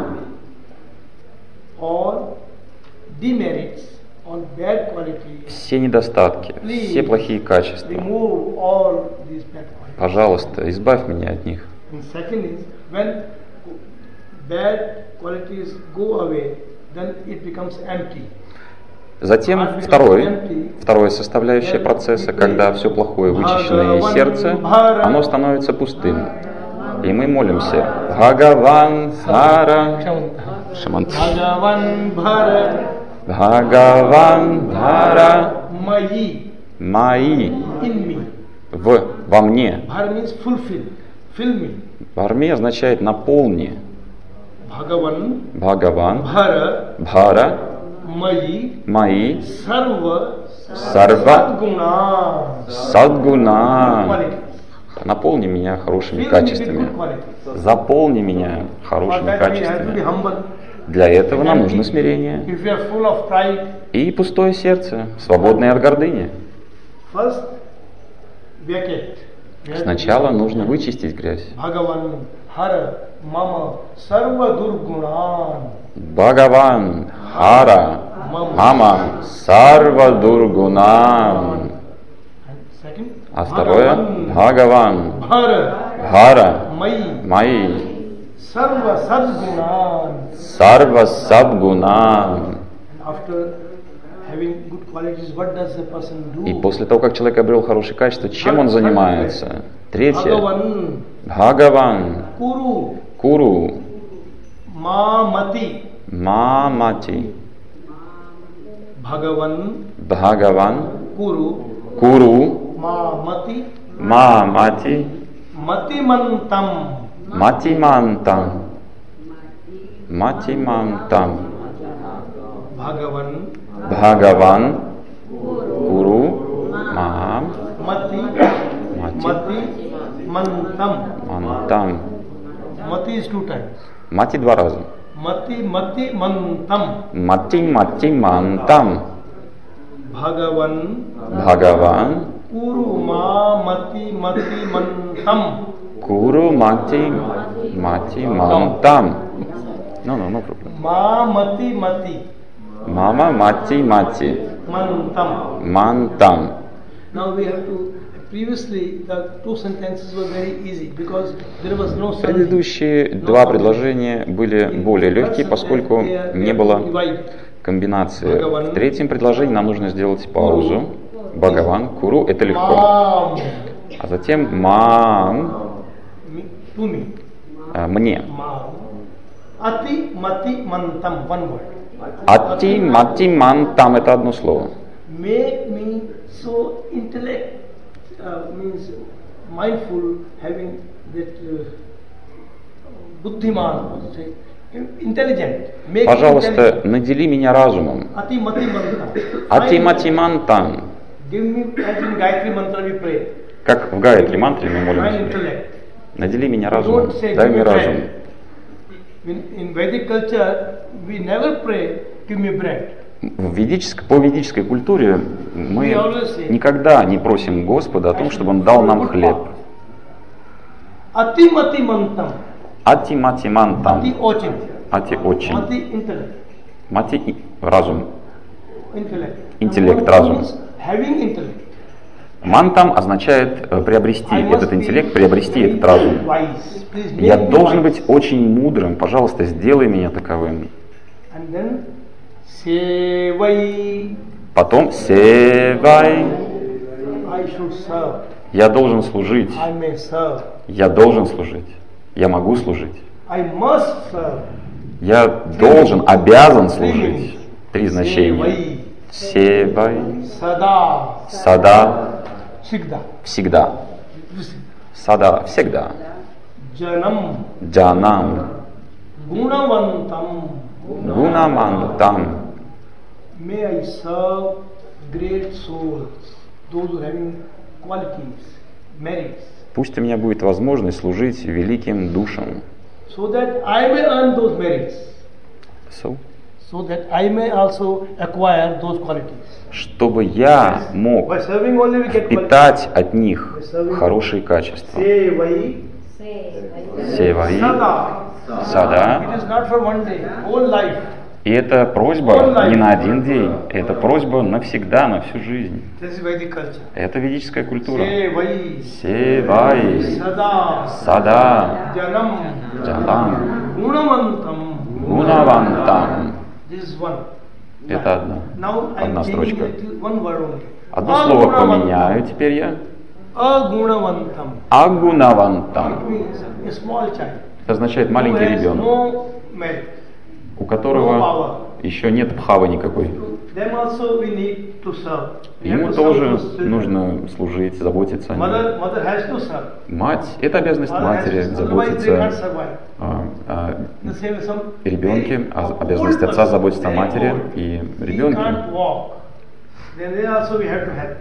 All demerits, all bad qualities. Все недостатки, все плохие качества. Remove all these bad qualities. Пожалуйста, избавь меня от них. And second is, when bad qualities go away, then it becomes empty. Затем второе составляющее процесса, когда все плохое вычищено из сердца, оно становится пустым. И мы молимся Бхагаван Хара Шамант. Bhagavan Bhara Бхагаван Хара Mayi Маи in me. во мне. Bhara means fulfill, fill me. Варме означает наполни. Bhagavan Бхагаван Bhara Бхара Mayi Маи Sarva Сарва Sadguna. Садгуна. Qualities. Наполни меня хорошими Fill me with качествами. good qualities. Заполни меня For хорошими that we have to be качествами. humble. Для этого нам нужно смирение If we are full of pride, и пустое сердце, свободное от гордыни. first vacate. We have to Сначала нужно вычистить грязь. Bhagavan Hara Mama Sarva Durgunan. Бхагаван, Хара, Мама, Сарва Дургунам. And second, А второе, Бхагаван, Bhara Хара, Mayi Маи, Sarva Sadgunan. Сарва Садгунам. And after having good qualities, what does a person do? И после того, как человек обрел хорошее качество, чем он занимается? Третье, Bhagavan Бхагаван, Kuru, Куру, Mamati, Мамати, Bhagavan, Бхагаван, Kuru, Куру, Mamati, Мамати, Matimantam, Матимантам, Матимантам, Bhagavan, Бхагаван, Куру, Мам, Mati, Мати, Mati, Mantam. Мантам. Mati is 2 times. Мати 2 раза. Mati, Mati, Mantam. Мати, Мати, Мантам. Bhagavan, Бхагаван, Kuru, Ma, Mati, Mati, Mantam. Куру, Мати, Мати, Мантам. No problem. Ma, Mati, Mati, Мама, Мати, Мати, Mantam. Мантам. Now we have to. Previously, the 2 sentences were very easy because there was no sandhi. Предыдущие 2 предложения были более легкие, поскольку не было комбинации. В 3-м предложении нам нужно сделать паузу. Бхагаван, Куру — это легко. Mam, А затем Мам, to me. мне. Mam. Ati, Mati, Mantam, one word. Ати, Мати, Мантам — это одно слово. Make me so intellect, means mindful, having that buddhiman, what to say, intelligent. Make me Пожалуйста, intelligent. надели меня разумом. Ati, Mati, Mantam. Ати, Мати, Мантам. Give me, as in Gayatri mantra we pray. Как в Гайатри мантре мы Find молимся. intellect. Надели меня разумом. Don't say, Дай give мне me разум. bread. In Vedic culture, we never pray, give me bread. По ведической культуре мы никогда не просим Господа о том, чтобы Он дал нам хлеб. Ati, Mati, Mantam. Ати, Мати, Ati, Мантам. очень. Ати очень. Ati, intellect. Мати разум. Intellect. Интеллект, And what разум. means having intellect. Мантам означает приобрести I must этот be интеллект, приобрести этот разум. wise. Please make Я me должен wise. быть очень мудрым. Пожалуйста, сделай меня таковым. And then, sevai, Потом севай. I should serve. Я должен служить. I may serve. Я должен служить. Я могу служить. I must serve. Я должен, обязан служить. 3 значения. Sevai, Севай. sada, Сада. sigda. Всегда. Сада. Всегда. Janam, Джанам. gunavantam. Гунамантам. May I serve great souls, those who are having qualities, merits, Пусть у меня будет возможность служить великим душам. so that I may earn those merits, so that I may also acquire those qualities. Чтобы я мог By serving only we get qualities. питать от них хорошие качества. Sevai, Севаи. sada. Сада. It is not for one day, whole life. И это просьба не на один день, это просьба навсегда, на всю жизнь. This is Vedic culture. Это ведическая культура. Sevai, Севай. sada, Сада. janam, Джалам. gunavantam. Гунавантам. This is one. Это Now I одна change строчка. one word only. Одно слово поменяю теперь я. Agunavantam. Агунавантам. Means a small child. Это означает Who маленький has ребенок, no merit, у no которого power. еще нет бхавы никакой. Them also we need to serve. We have Ему to serve тоже those children. нужно служить, заботиться о нем. Mother has to serve. Мать – это обязанность Mother матери has to, otherwise they can't заботиться survive. о The same as some ребенке, а old обязанность отца person, заботиться о very матери old. и He ребенке. can't walk. Then also we have to help.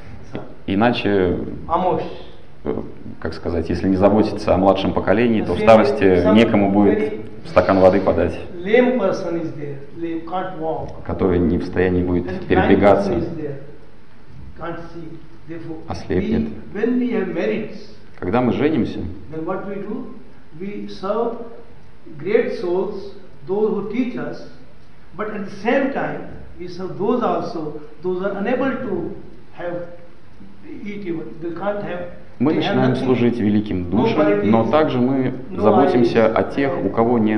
Иначе, Amosh. как сказать, если не заботиться о младшем поколении, то в старости некому будет стакан воды подать, Lame person is there. Lame, can't walk. который не в состоянии будет And blind передвигаться. person is there. Can't see. Therefore, Ослепнет. when we have merits, Когда мы женимся, then what we do? We serve great souls, those who teach us, but at the same time, we serve those also, those are unable to have eat even. They can't have. мы they have начинаем nothing. служить великим душам, но также мы заботимся о тех, у кого нет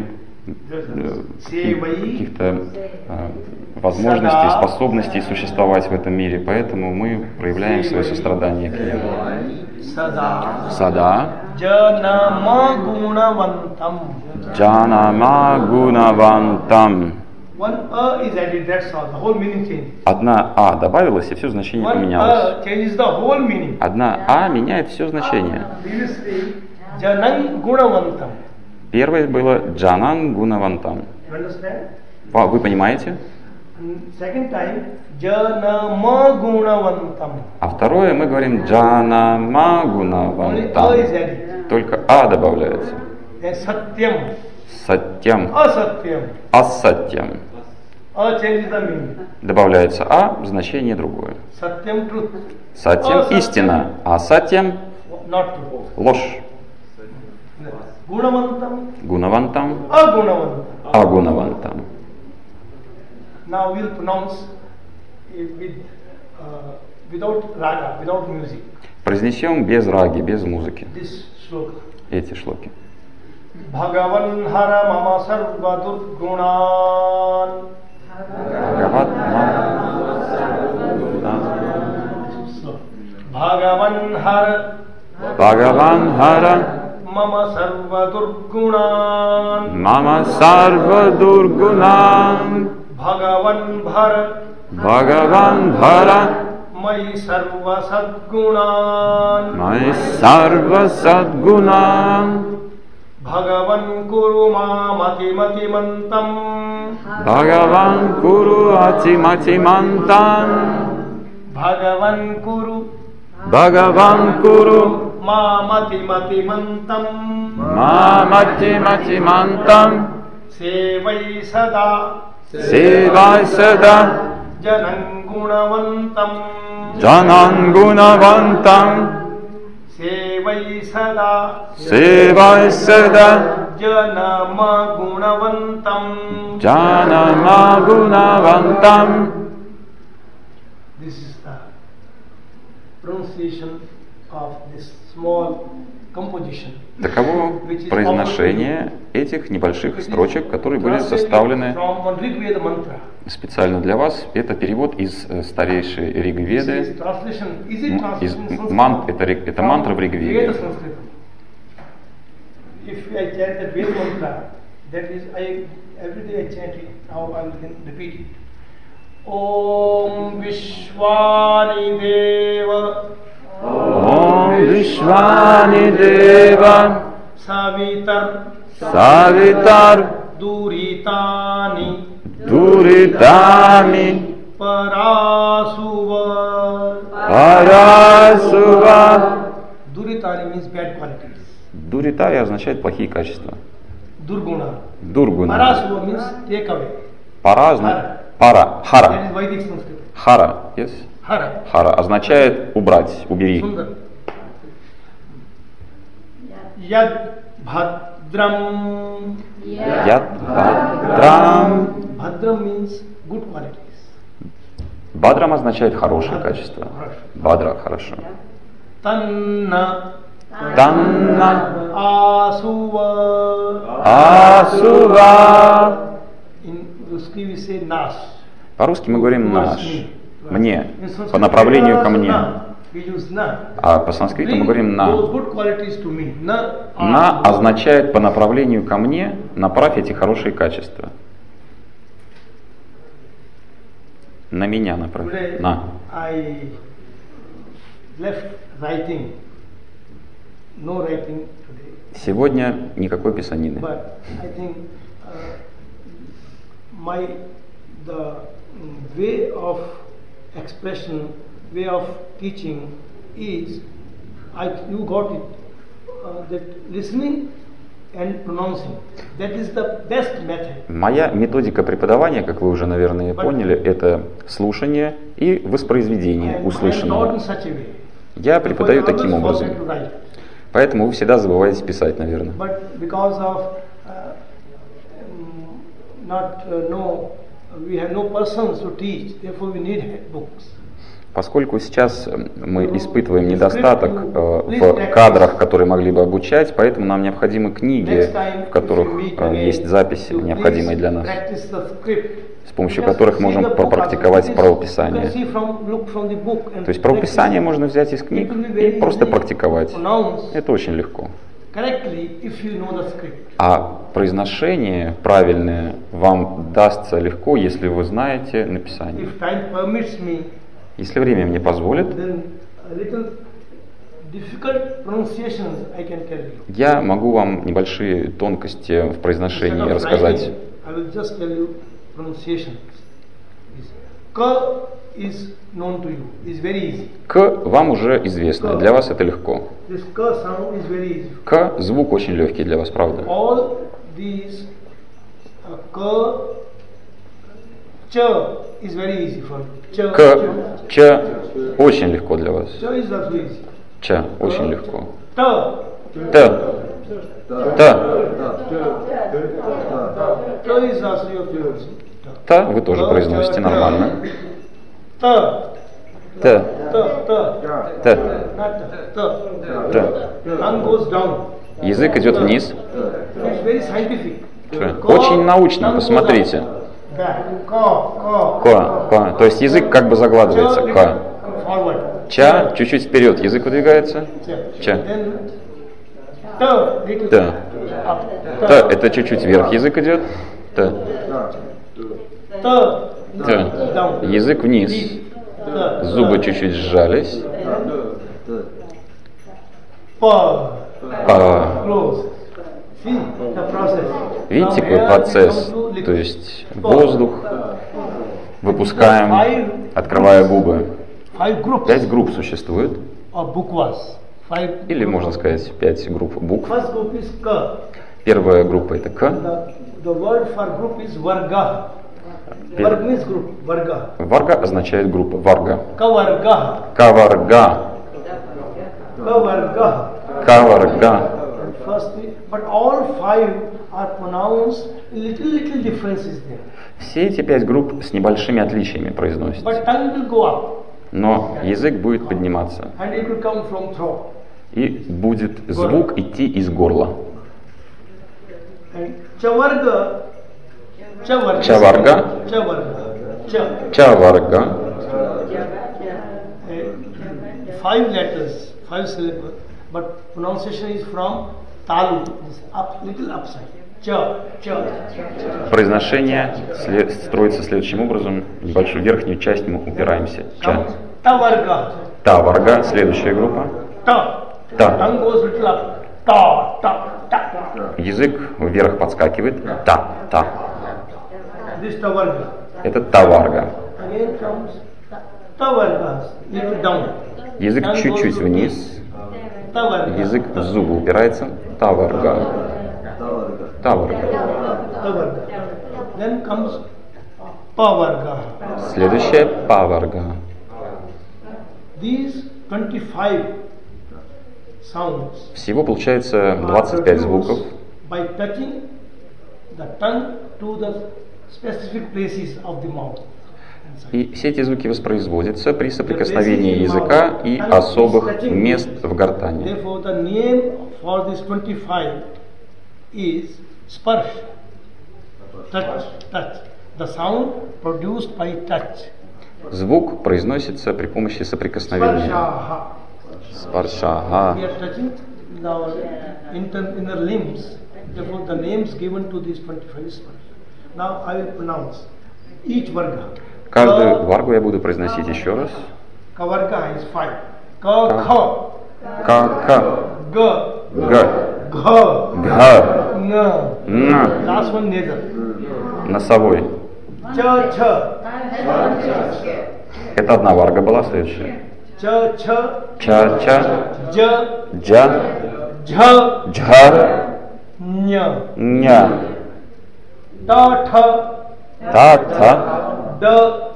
каких-то возможностей, способностей существовать в этом мире, поэтому мы проявляем свое сострадание к ним. Сада. Janama Gunavantam. Джанама гунавантам. One is added, that's all. The whole meaning changes. Одна А добавилась, и все значение поменялось. Changes the whole meaning. Одна А меняет все значение. Previously, Janang Gunavantam. Первое было Джанан гунавантам. You understand? Вы понимаете? Second time, Janama Gunavantam. А второе мы говорим Джанама Only A is гунавантам. added. Только А добавляется. And Satyam. Сатьям. Asatyam. Асатьям. A changes the meaning. Добавляется А, значение другое. Satyam truth. Сатьям истина, а сатьям Not truth. ложь. Gunavantam. Гунавантам, Agunavantam. агунавантам. Now we'll pronounce it without raga, without music. Произнесем без раги, без музыки This shloka. эти шлоки. Bhagavan hara mama sarva durgunan. Бхагават Bhagavan hara Бхагаван Хара mama sarva durgunan. Мама Сарва Дургунам Bhagavan bhara Бхагаван Бхара mai sarva sadgunan. Май Сарва Садгунам Bhagavan kuru ma mati mati mantam. Бхагаван Куру Ати Мати Мантам Bhagavan kuru Бхагаван Куру ma mati mati mantam. Мамати Мати Мантам Sevai sada Севай Сада janang gunavantam. Джанан Гунавантам Sevai sada Севай Сада janama gunavantam. Джанама Гунавантам. This is the pronunciation of this small composition. Таково произношение этих небольших строчек, которые были составлены From one Rigveda mantra. специально для вас. Это перевод из старейшей This Ригведы. is translation. Is it Из translation? это мантра в Ригведе. If I chant the Veda mantra, that is, every day I chant it. Now I can repeat it. Om Vishwani Deva Ом Вишвани Дева Savitar Савитар Duritani Дуритами Parasuva. Парасува. Duritani means bad qualities. Дуритая означает плохие качества. Durguna. Дургуна. Parasuva means take away. Пара, пара, хара. That is Vedic Sanskrit. Хара, yes? Hara. Хара означает убрать, убери. Sundar. Yad Bhadram. Яд Бадрам. Bhadram means good qualities. Бадрам означает хорошее качество. Бадра, хорошо. Tanna Танна Asuva. Асува. In Ruski we say Nas. По-русски мы говорим наш, мне, In Sanskrit, по направлению ко мне. we use na. А по санскриту мы говорим Bring на. those good qualities to me. Na На означает по направлению ко мне, направь эти хорошие качества. На меня направь. Today На. I left writing. No writing today. Сегодня никакой писанины. But I think the way of expression, way of teaching is, you got it, that listening and pronouncing. That is the best method. Моя методика преподавания, как вы уже, наверное, поняли, это слушание и воспроизведение And I am taught услышанного. in such a way. Я преподаю Therefore, I таким always образом. forget to write. Поэтому вы всегда забываете писать, наверное. But because of we have no persons to teach, therefore we need books. Поскольку сейчас мы испытываем недостаток в кадрах, которые могли бы обучать, поэтому нам необходимы книги, в которых есть записи, необходимые для нас, с помощью которых можем попрактиковать правописание. То есть правописание можно взять из книг и просто практиковать. Это очень легко. А произношение правильное вам дастся легко, если вы знаете написание. Если время мне позволит, я могу вам небольшие тонкости в произношении рассказать. К вам уже известно, для вас это легко. К звук очень легкий для вас, правда? К, Ч очень легко для вас. Ч очень легко. Т. Т вы тоже произносите нормально. Т. Т. Язык идет вниз. Очень научно, посмотрите. К. То есть язык как бы заглатывается. К. Ча чуть-чуть вперед, язык выдвигается. Ча. Т. Т это чуть-чуть вверх язык идет. Т. Т. Язык вниз. Зубы чуть-чуть сжались. Па. Видите, какой процесс? То есть воздух выпускаем, открывая губы. 5 групп существует. Или можно сказать 5 групп букв. Первая группа это К. Варга означает группа. Варга. Каварга. Каварга. Все эти 5 групп с небольшими отличиями произносятся. Но язык будет подниматься. И будет звук идти из горла. Чаварга. Чаварга. Чаварга. 5 letters, 5 syllables, but pronunciation is from talu, this up, little upside. Произношение строится следующим образом. Небольшую верхнюю часть мы упираемся. Ча. Таварга. Следующая группа. Та. Язык вверх подскакивает. Та. Это таварга. Язык чуть-чуть вниз. Язык в зубы упирается. Таварга. Следующая паварга. Всего получается 25 звуков. И все эти звуки воспроизводятся при соприкосновении языка и особых мест в гортани. Звук произносится при помощи соприкосновения. Спаршаха. Каждую варгу я буду произносить еще раз. К. Носовой. Это одна варга была, следующая. Ча. Джа. Джа. Ня. Та. Да.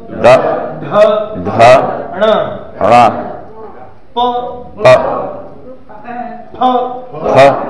Дха. Ра. Па. Ха.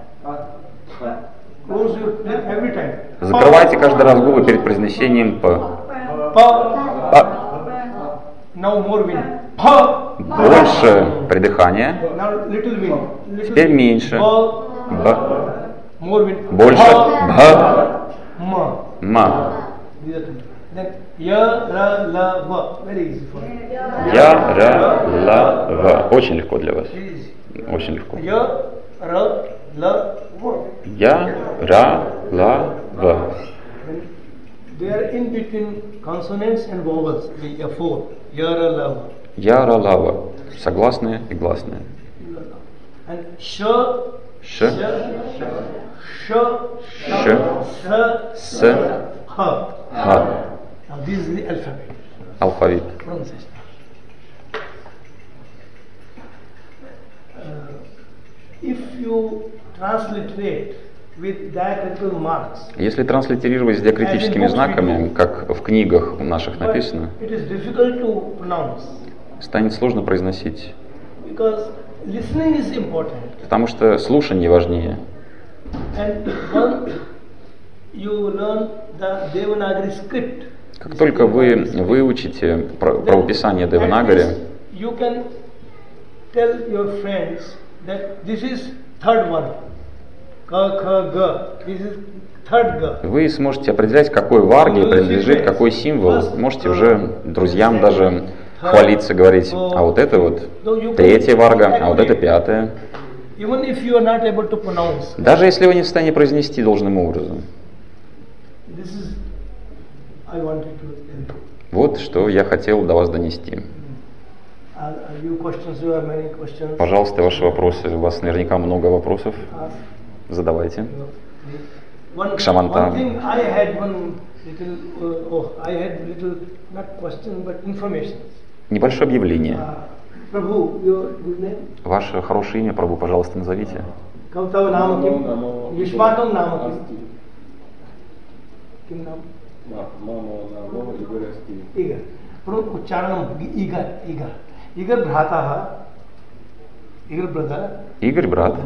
Закрывайте каждый раз губы перед произнесением П. Now more wind. Больше придыхания. Now little wind. Теперь меньше. Б. More wind. Больше. Б. Ma. Ма. These are two. Then ya, ra, la, va. Very easy for you. Я, ра, ла, ва. Очень легко для вас. Very easy. Очень легко. Ya, ra, la, va. Я, ра, ла, ва. They are in between consonants and vowels. The four. Ya, ra, la, va. Я, ра, ла, ва. Согласные и гласные. And sha, Ш, sha, Ш, sa, С, ha. Х. Now this is the alphabet. Алфавит. Pronunciation. If you transliterate with diacritical marks, Если транслитерировать с диакритическими знаками, как в книгах наших but написано, it is difficult to pronounce станет сложно произносить. because listening is important. Потому что слушание важнее. And when you learn the Devanagari script, Как только вы выучите правописание Деванагари, you can tell your friends that this is third one. Ka, kha, ga. This is third ga. вы сможете определять, какой варге принадлежит какой символ. Можете уже друзьям даже хвалиться, говорить, а вот это вот третья варга, а вот это пятая. Even if you are not able to pronounce, Даже если вы не в состоянии произнести должным образом. this is I wanted to tell you. Вот что я хотел до вас донести. You questions, you have many questions. Пожалуйста, ваши вопросы. У вас наверняка много вопросов. Ask. Задавайте. One Kshamanta. thing I had one little, I had little not question but information. Небольшое объявление. Prabhu, your good name? Ваше хорошее имя, Прабху, пожалуйста, назовите. Kavtava nama kim? Yishmatam nama kim? Kim naam? Igar. Prabhu Ucharanam, Igar. Igar Bhrataha. Igar brother. Игорь, брат.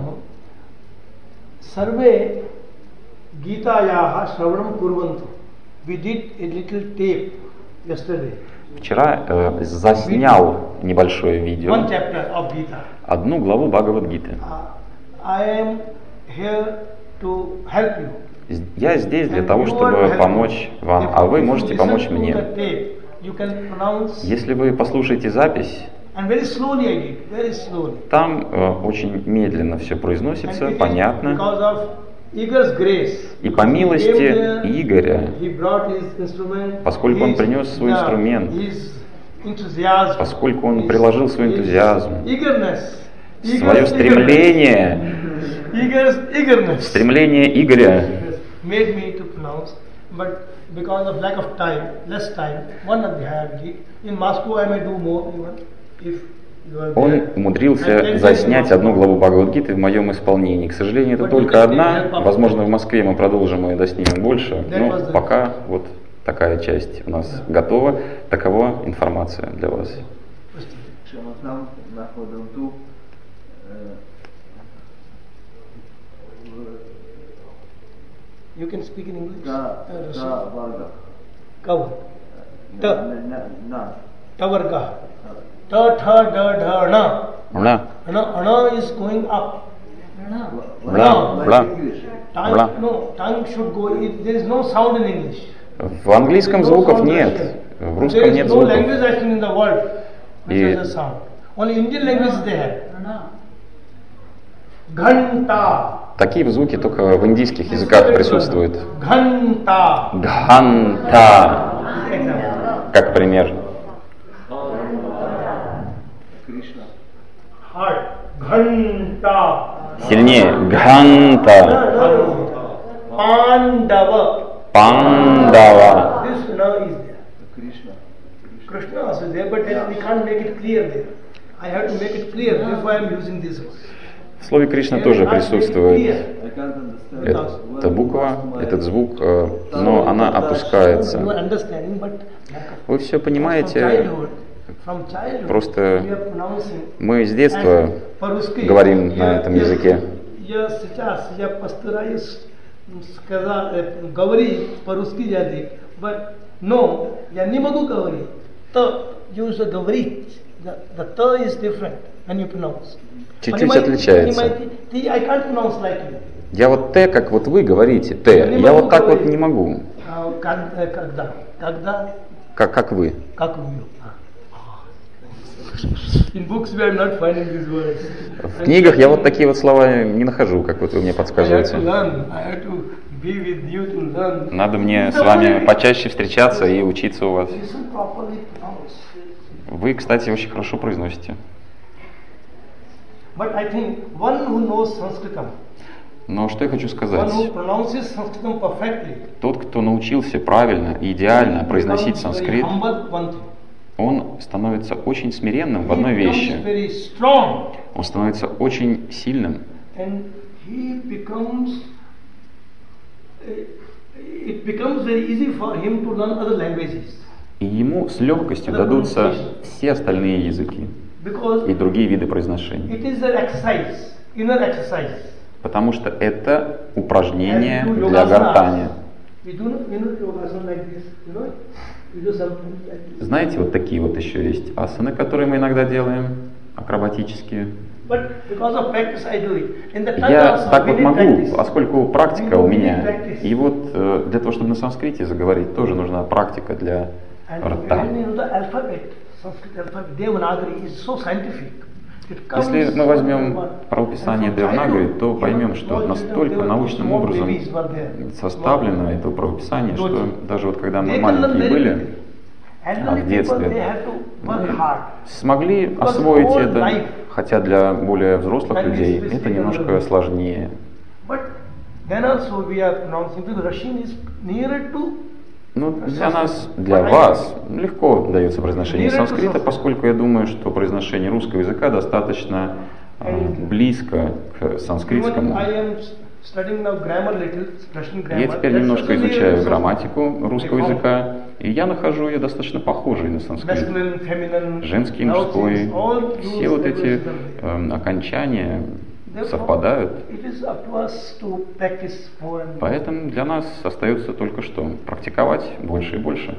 Sarve Gitayaha Shravanam Kurvantu. We did a little tape yesterday. Вчера заснял небольшое видео, One chapter of Gita. одну главу Бхагавад-гиты. I am here to help you. Я здесь для And того, you чтобы are помочь helping. вам, а вы If you можете listen помочь to мне. the tape, you can pronounce, Если вы послушаете запись, and very slowly I did, very slowly. там очень медленно все And произносится, it is понятно. because of Igor's grace. И по He милости came there, Игоря, he brought his instrument, поскольку он принес свой инструмент, his enthusiasm, поскольку он his- приложил свой his энтузиазм, eagerness, свое стремление, eagerness стремление Игоря made me to pronounce, but because of lack of time, less time, one adhyaya I did. In Moscow I may do more even if you are Он there. умудрился заснять одну главу Бхагавад-гиты в моем исполнении. К сожалению, это только одна. Возможно, в Москве мы продолжим и доснимем больше. Но пока вот такая часть у нас готова. Такова информация для вас. Чому там на Ходанту You can speak in English. та варга. Cover. Ta. На. Tavarga. Ta, tha, da, dha, na. Бла, Ana is going up. бла, бла. Tongue, Bla. no, tongue should go. There is no sound in English. В английском звуков нет, в There русском is нет no звуков. language actually in the world which И- has a sound. Only Indian language they have. Ghanta. Такие звуки только в индийских языках присутствуют. Ghanta. Гханта, Example. как пример. Кришна. Hard. Ghanta. Сильнее. Гханта, Pandava. Пандава. This na is there. Кришна. Krishna also is there, but then we can't make it clear there. I have to make it clear. Therefore, I am using this word. В слове Кришна тоже присутствует I can't understand. эта буква, этот звук, но она опускается. You are understanding, but Вы все from понимаете, childhood, Просто we are pronouncing. мы с детства По-русски говорим на этом языке. Я сейчас, я постараюсь говорить по-русски язык, but no, я не могу говорить. То нужно говорить the t is different when you pronounce. Чуть-чуть отличается. I can't pronounce like you. Я вот Т, как вот вы говорите, Т, я вот так вот не могу. Когда. Как вы. Как вы. In books we are not finding these words. В книгах я вот такие вот слова не нахожу, как вот вы мне подсказываете. Надо мне с вами почаще встречаться и учиться у вас. Вы, кстати, очень хорошо произносите. Но что я хочу сказать? Тот, кто научился правильно и идеально произносить санскрит, он становится очень смиренным в одной вещи. Он становится очень сильным. И ему с легкостью дадутся все остальные языки и другие виды произношения. Потому что это упражнение для гортани. Знаете, вот такие вот еще есть асаны, которые мы иногда делаем, акробатические. Я так вот могу, поскольку практика у меня. И вот для того, чтобы на санскрите заговорить, тоже нужна практика для рта. Если мы возьмем правописание Девнагари, то поймем, что настолько научным образом составлено это правописание, что даже вот когда мы маленькие были, в детстве, мы смогли освоить это, хотя для более взрослых людей это немножко сложнее. Ну, для нас, для вас легко дается произношение санскрита, поскольку я думаю, что произношение русского языка достаточно близко к санскритскому. Я теперь немножко изучаю грамматику русского языка, и я нахожу ее достаточно похожей на санскрит. Женский, мужской, все вот эти окончания совпадают. Поэтому для нас остается только что практиковать больше и больше.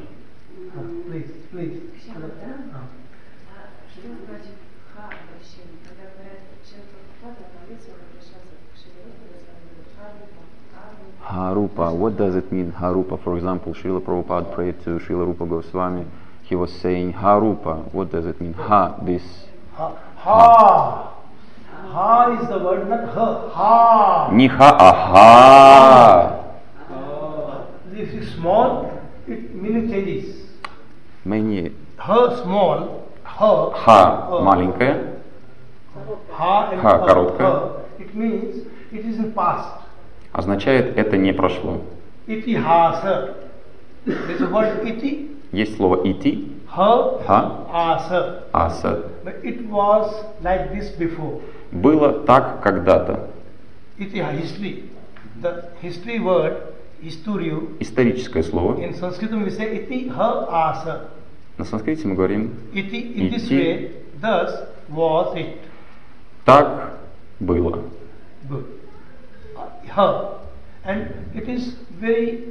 Harupa, what does it mean, Harupa? For example, Srila Prabhupada prayed to Srila Rupa Goswami. He was saying Harupa. What does it mean? Ha, this. Ha. Ha is the word, not ha. Ha. Не ха, а ха. If it's small, it meaning changes. Many. Ha small. Ha. Ха маленькая. Ha короткая. It means it is in past. Означает это не прошло. Itihasa. There's a word iti. Есть слово ити. Ха. Аса. Аса. But it was like this before. Было так когда-то. History. The history word, историю. Историческое слово. In Sanskrit we say iti ha asa. На санскрите мы говорим iti. In this way, thus was it. Так было. Good. Ha. And it is very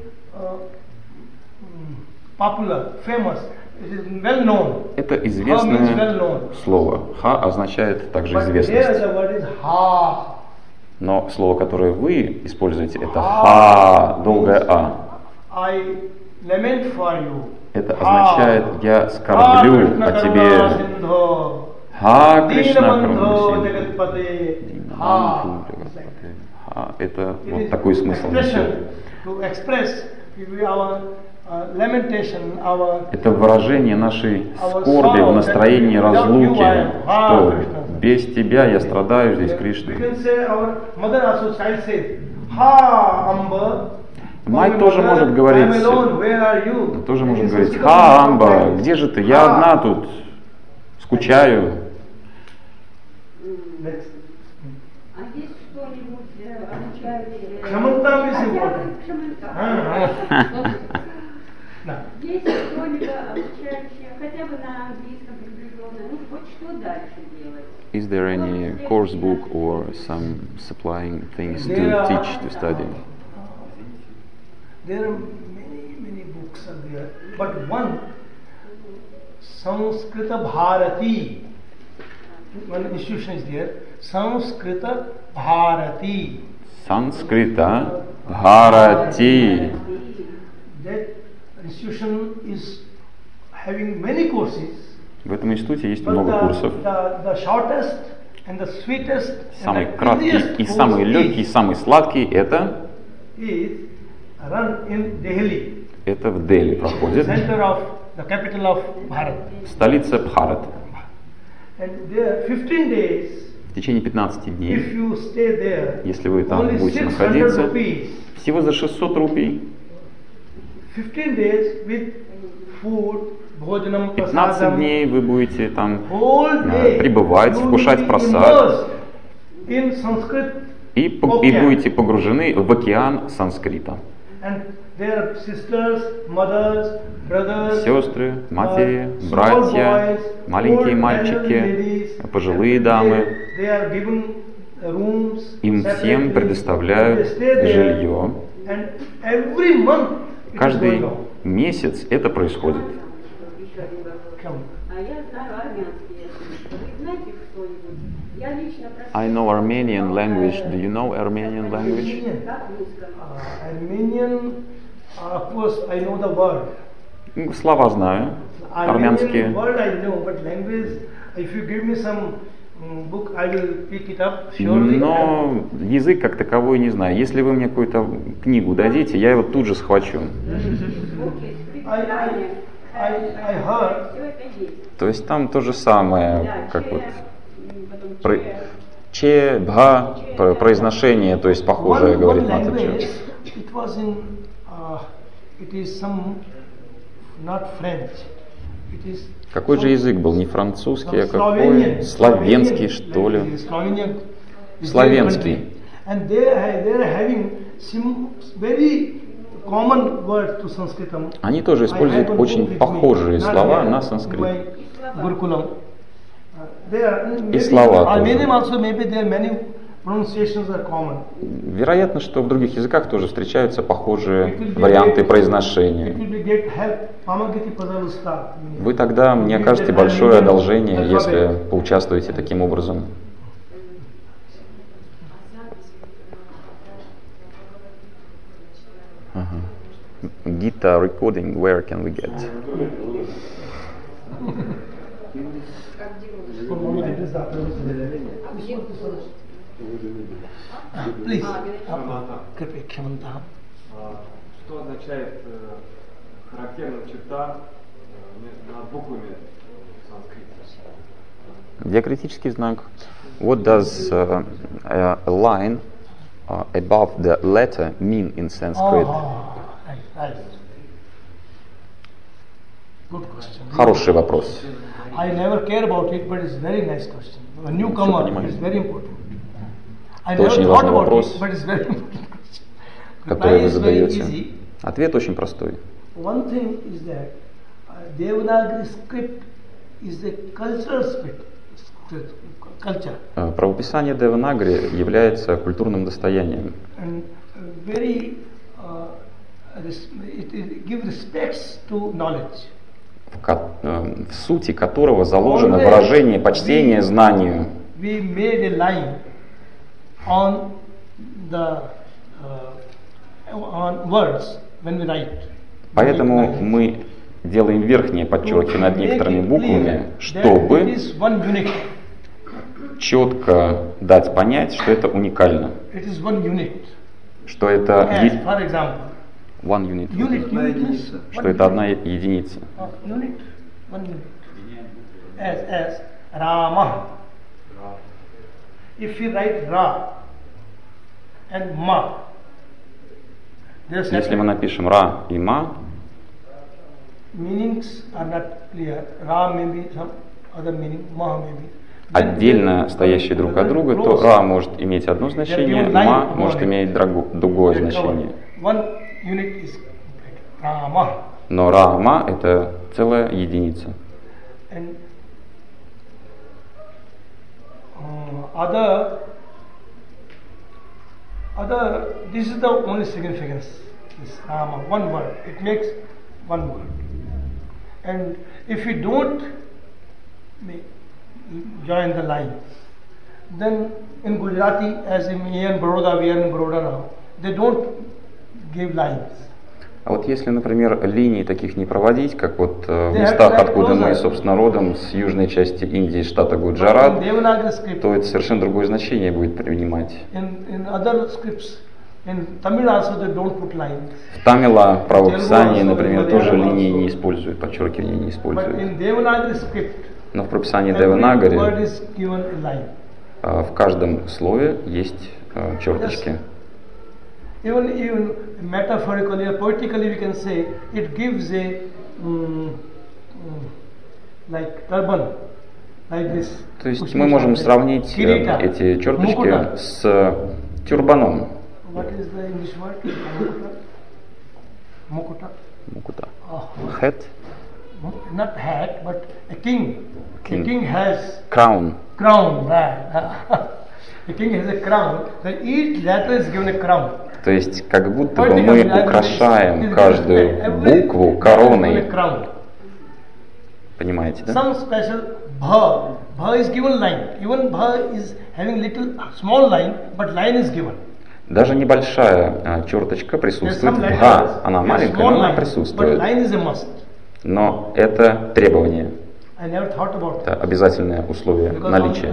popular, famous. It is well known. Это известное слово. Ха означает также известность. Но слово, которое вы используете, это ха, долгое а. Это означает я скорблю о тебе. Ха Кришна Ха. Это вот такой смысл несет. Это выражение нашей скорби в настроении разлуки, что без тебя я страдаю здесь, Кришна. Мать тоже может говорить, «Ха, Амба, где же ты? Я одна тут, скучаю». Есть что-либо обучающее, хотя бы на английском приближенное, ну хоть что дальше делать? Is there any course book or some supplying things to teach, to study? There are many books are there, but one Sanskrita Bharati. One institution is there. Sanskrita Bharati. Санскрита Бхарати. That institution is having many courses. В этом институте есть But много курсов. the shortest and the sweetest Самый and the краткий easiest и самый course легкий, и самый сладкий is run in Delhi, это в Дели проходит. center of the capital of Bharat. Столица Бхарат. And there 15 days, В течение 15 if дней, you stay there, если вы там only будете 600 находиться, rupees, всего за 600 рупий, 15 days with food, bhojanam, 15 prasadam, дней вы будете там whole day пребывать, you will вкушать be прасад immersed in Sanskrit и будете погружены в океан санскрита. and their sisters, mothers, brothers, Сестры, матери, small братья, boys, маленькие old мальчики, elderly ladies, пожилые дамы, they are given rooms, им всем separately, предоставляют they stay there, жилье. and every month it is Каждый going on. месяц это происходит. Come. А я знаю армянский язык. Вы знаете что-нибудь? Я лично просила... I know Armenian language. Do you know Armenian language? Как вы сказали? Armenian, of course, I know the word. Слова знаю, армянские. Armenian word I know, but language, if you give me some book, I will pick it up surely. Но язык как таковой не знаю. Если вы мне какую-то книгу дадите, я его тут же схвачу. I heard Все это есть. То есть там то же самое, Да, как вот потом че, бха, произношение, то есть похожее one говорит на language, тот. it was in, it is some, not French, it is Какой же язык был? Не французский, а Slovenian. какой? Славянский, что ли? Slovenian is Славянский. their country. And they are having some very common words to Sanskritam. Они тоже используют очень похожие слова на санскрит. И слова тоже. Вероятно, что в других языках тоже встречаются похожие варианты произношения. Вы тогда мне окажете большое одолжение, если поучаствуете таким образом. Gita recording, where can we get? Please. Что означает характерная черта над буквами в санскрите? Диакритический знак. What does a line above the letter mean in Sanskrit? Right. Good question. Хороший вопрос. I never care about it, but it's very nice question. A newcomer, it's very important. I Это never очень thought важный about вопрос, it, but it's very important question. который Reply вы is very задаете. easy. Ответ очень простой. One thing is that Devanagari script is the cultural script, culture, Правописание Деванагри является культурным достоянием, and very it gives respects to knowledge. в сути которого заложено выражение почтения знанию. We made a line on the on words when we write. Поэтому мы делаем верхнее подчеркивание над некоторыми буквами, чтобы четко дать понять, что это уникально. It is one unit. Что это As, for example, one unit, unit means что это одна единица. Unit, one unit. As Rama. If you write Ra and Ma, Если мы напишем Ра и Ма, meanings are not clear. Ra may be some other meaning, Ma may be. отдельно стоящие друг от друга, то Ра может иметь одно значение, Ма может иметь другое значение. One unit is Rama. Но Ра, Ма — это целая единица. And this is the only significance. This Rama, one word. It makes one word. And if you don't join the line, then in Gujarati, as in here in Baroda, we are in Baroda now, they don't give lines. А вот если, например, линий таких не проводить, как вот в местах, откуда мы, собственно, родом, с южной части Индии, штата Гуджарат, то это совершенно другое значение будет принимать. В тамила правописании, например, тоже линии не используют, подчеркивания не используют. Но в правописании Деванагари в каждом слове есть черточки. Even metaphorically or poetically we can say it gives a like turban, like this. То есть мы можем сравнить эти черточки с тюрбаном. What is the English word? Mukuta. Mukuta. Hat. Not hat, but a king. A king has crown. Crown, right? A king has a crown. Then each letter is given a crown. То есть, как будто бы мы украшаем каждую букву короной. Понимаете, да? Some special bha. Bha is given line. Even bha is having little small line, but line is given. Даже небольшая черточка присутствует в бха. Она маленькая, но она присутствует. Но это требование. Это обязательное условие наличия.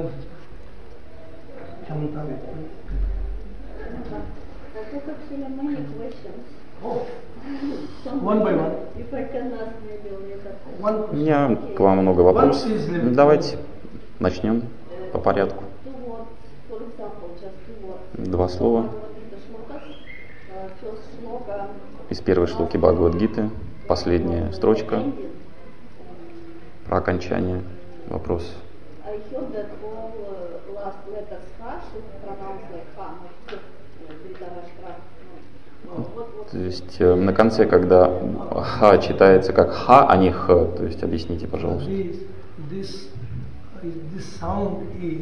У меня к вам много вопросов. Давайте начнем по порядку. Два слова. Из первой шлоки Бхагавад-гиты, последняя строчка. Про окончание вопрос. То есть на конце, когда ха читается как ха, а не х, то есть объясните, пожалуйста. This sound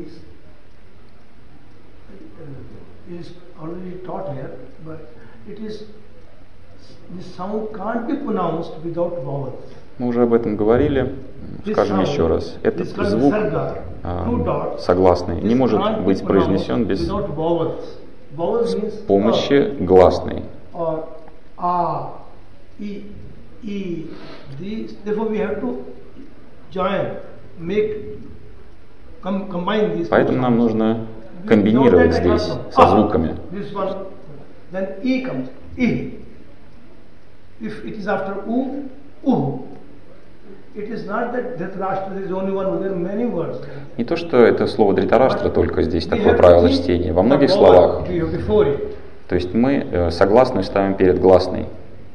is already taught here, but this sound can't be pronounced without vowels. Мы уже об этом говорили, скажем еще раз. Этот звук согласный не может быть произнесен без помощи гласной. Поэтому нам нужно комбинировать здесь со звуками. Не то, что это слово Дритараштра, только здесь такое правило чтения. Во многих словах. То есть мы согласную ставим перед гласной.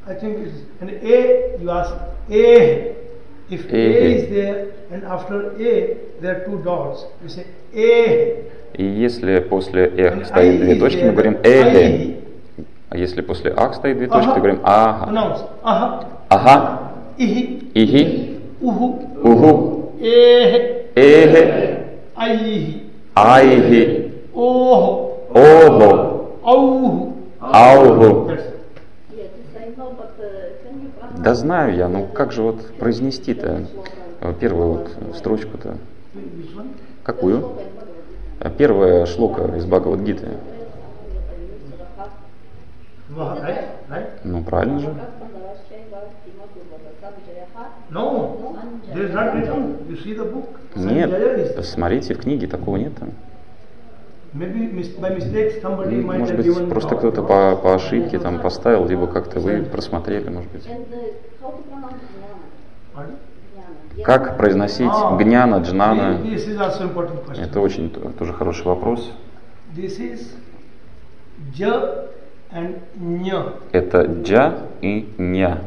И если после эх стоит две точки, мы говорим эхе. А если после ах стоит две точки, мы говорим ага. Ага. Ихи. Уху. Эхе. Айхи. Ого. Ауху. Да знаю я, ну как же вот произнести-то первую вот строчку-то? Какую? Первая шлока из Бхагавад-гиты. Ну правильно же. Нет, посмотрите, в книге такого нет. Может быть, просто кто-то по ошибке там поставил, либо как-то вы просмотрели, может быть. Как произносить гняна, джнана? Это очень тоже хороший вопрос. Это джа и ня.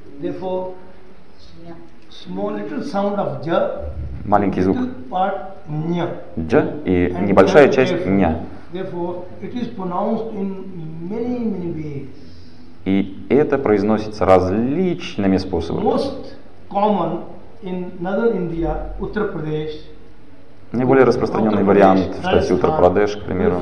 Маленький звук джа и небольшая часть ня. И это произносится различными способами. Наиболее распространенный вариант в штате Уттар-Прадеш, к примеру.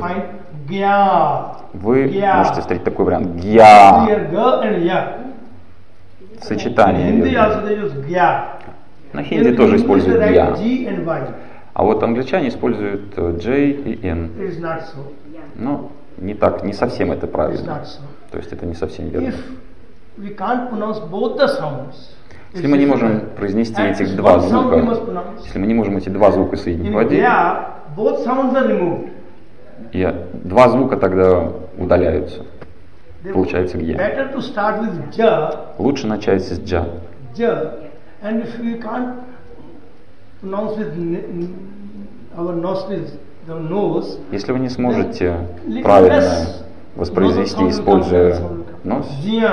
Вы можете встретить такой вариант. Гья. сочетание. Hindi also they use gya. На хинди тоже используют гья. G and Y. А вот англичане используют J и N. It is not so. Но не так, не совсем это It's правильно. not so. То есть это не совсем верно. If we can't pronounce both the sounds, Если мы не можем произнести этих два звука, если мы не можем эти два звука соединить в один, both sounds are removed. и два звука тогда удаляются. Получается гья. Better to start with ja. Лучше начать с джа. Ja. And if we can't pronounce with our nostrils, the nose, Если вы не сможете правильно воспроизвести, используя нос,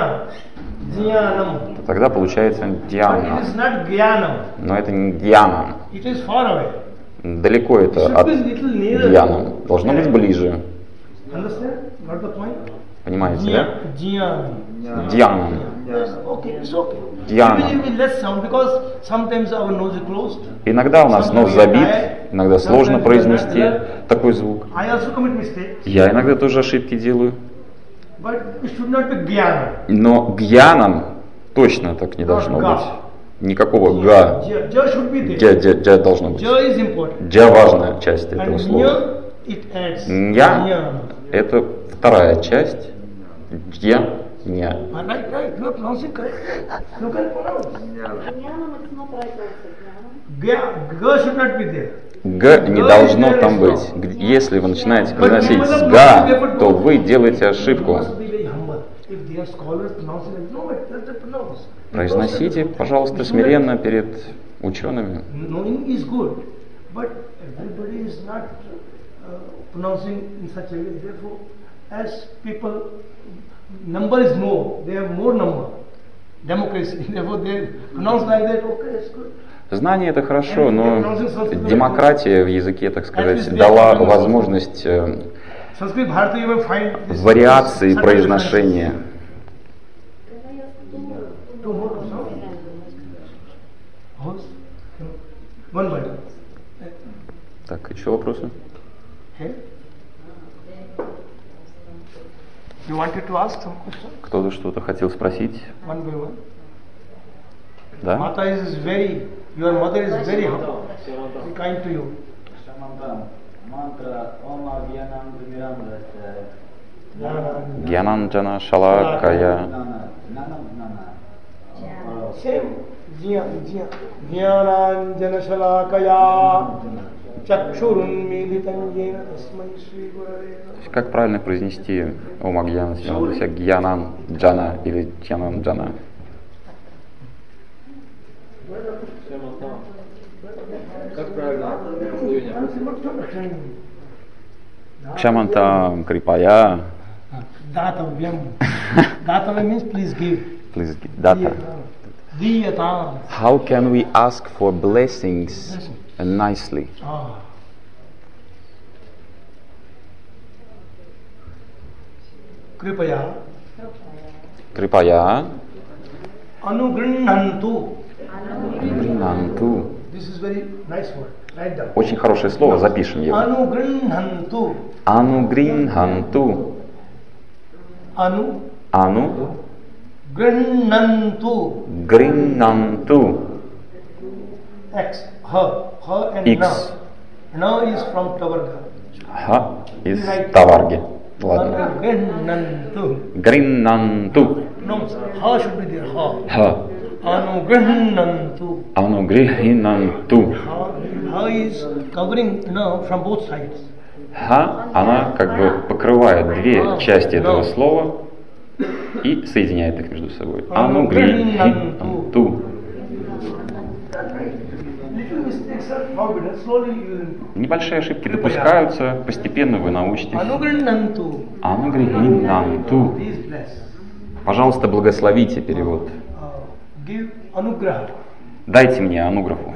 то тогда получается дьяна. Но это не гьяна. Далеко это от гьяна. Должно быть ближе. Понимаете, да? Дьяна. Дьяна. Иногда у нас нос забит, иногда сложно произнести такой звук. Я иногда тоже ошибки делаю. Но гьяном точно так не должно быть. Никакого га. Джа должно быть. Джа важная часть этого слова. Ня — это вторая часть. Джа — ня. Г не должно там быть. Если вы начинаете произносить с га, то вы делаете ошибку. Произносите, пожалуйста, смиренно перед учеными. Number is more, they have more number. Democracy, therefore they pronounce like that, okay, that's good. Знание — это хорошо, но демократия в языке, так сказать, дала возможность вариации произношения. Так, еще вопросы? Кто-то что-то хотел спросить? Да? Your mother is very kind to you. Гьянанджана Шалакая. Гьянанджана Шалакая. Чакшурунмилитан йена тасмай шри гурave. Как правильно произнести Ом Агьяна Гьянан Джана или Чьянан Джана? Как правильно словение? Кшаманта Крипая. Datavayam. Datavayam means please give. Please give. Data. How can we ask for blessings nicely? Kripaya. Крипая. Anugrinhantu. Анугринанту. This is very nice word. Write down. Очень хорошее слово, запишем его. Anugrinhantu. Анугринханту. Ану. Grinnantu. Гриннанту. X. Her and X. now. Now is from Tavarga. Ха из Таварги. Ладно. Grinnantu. Гриннанту. No, her should be there. Her. Ха. Anugrinnantu. Анугрихинанту. Her is covering, from both sides. Ха, она как бы покрывает две части этого слова и соединяет их между собой. Анугрихинанту. Небольшие ошибки допускаются, постепенно вы научитесь. Анугрихинанту. Пожалуйста, благословите перевод. Дайте мне ануграфу.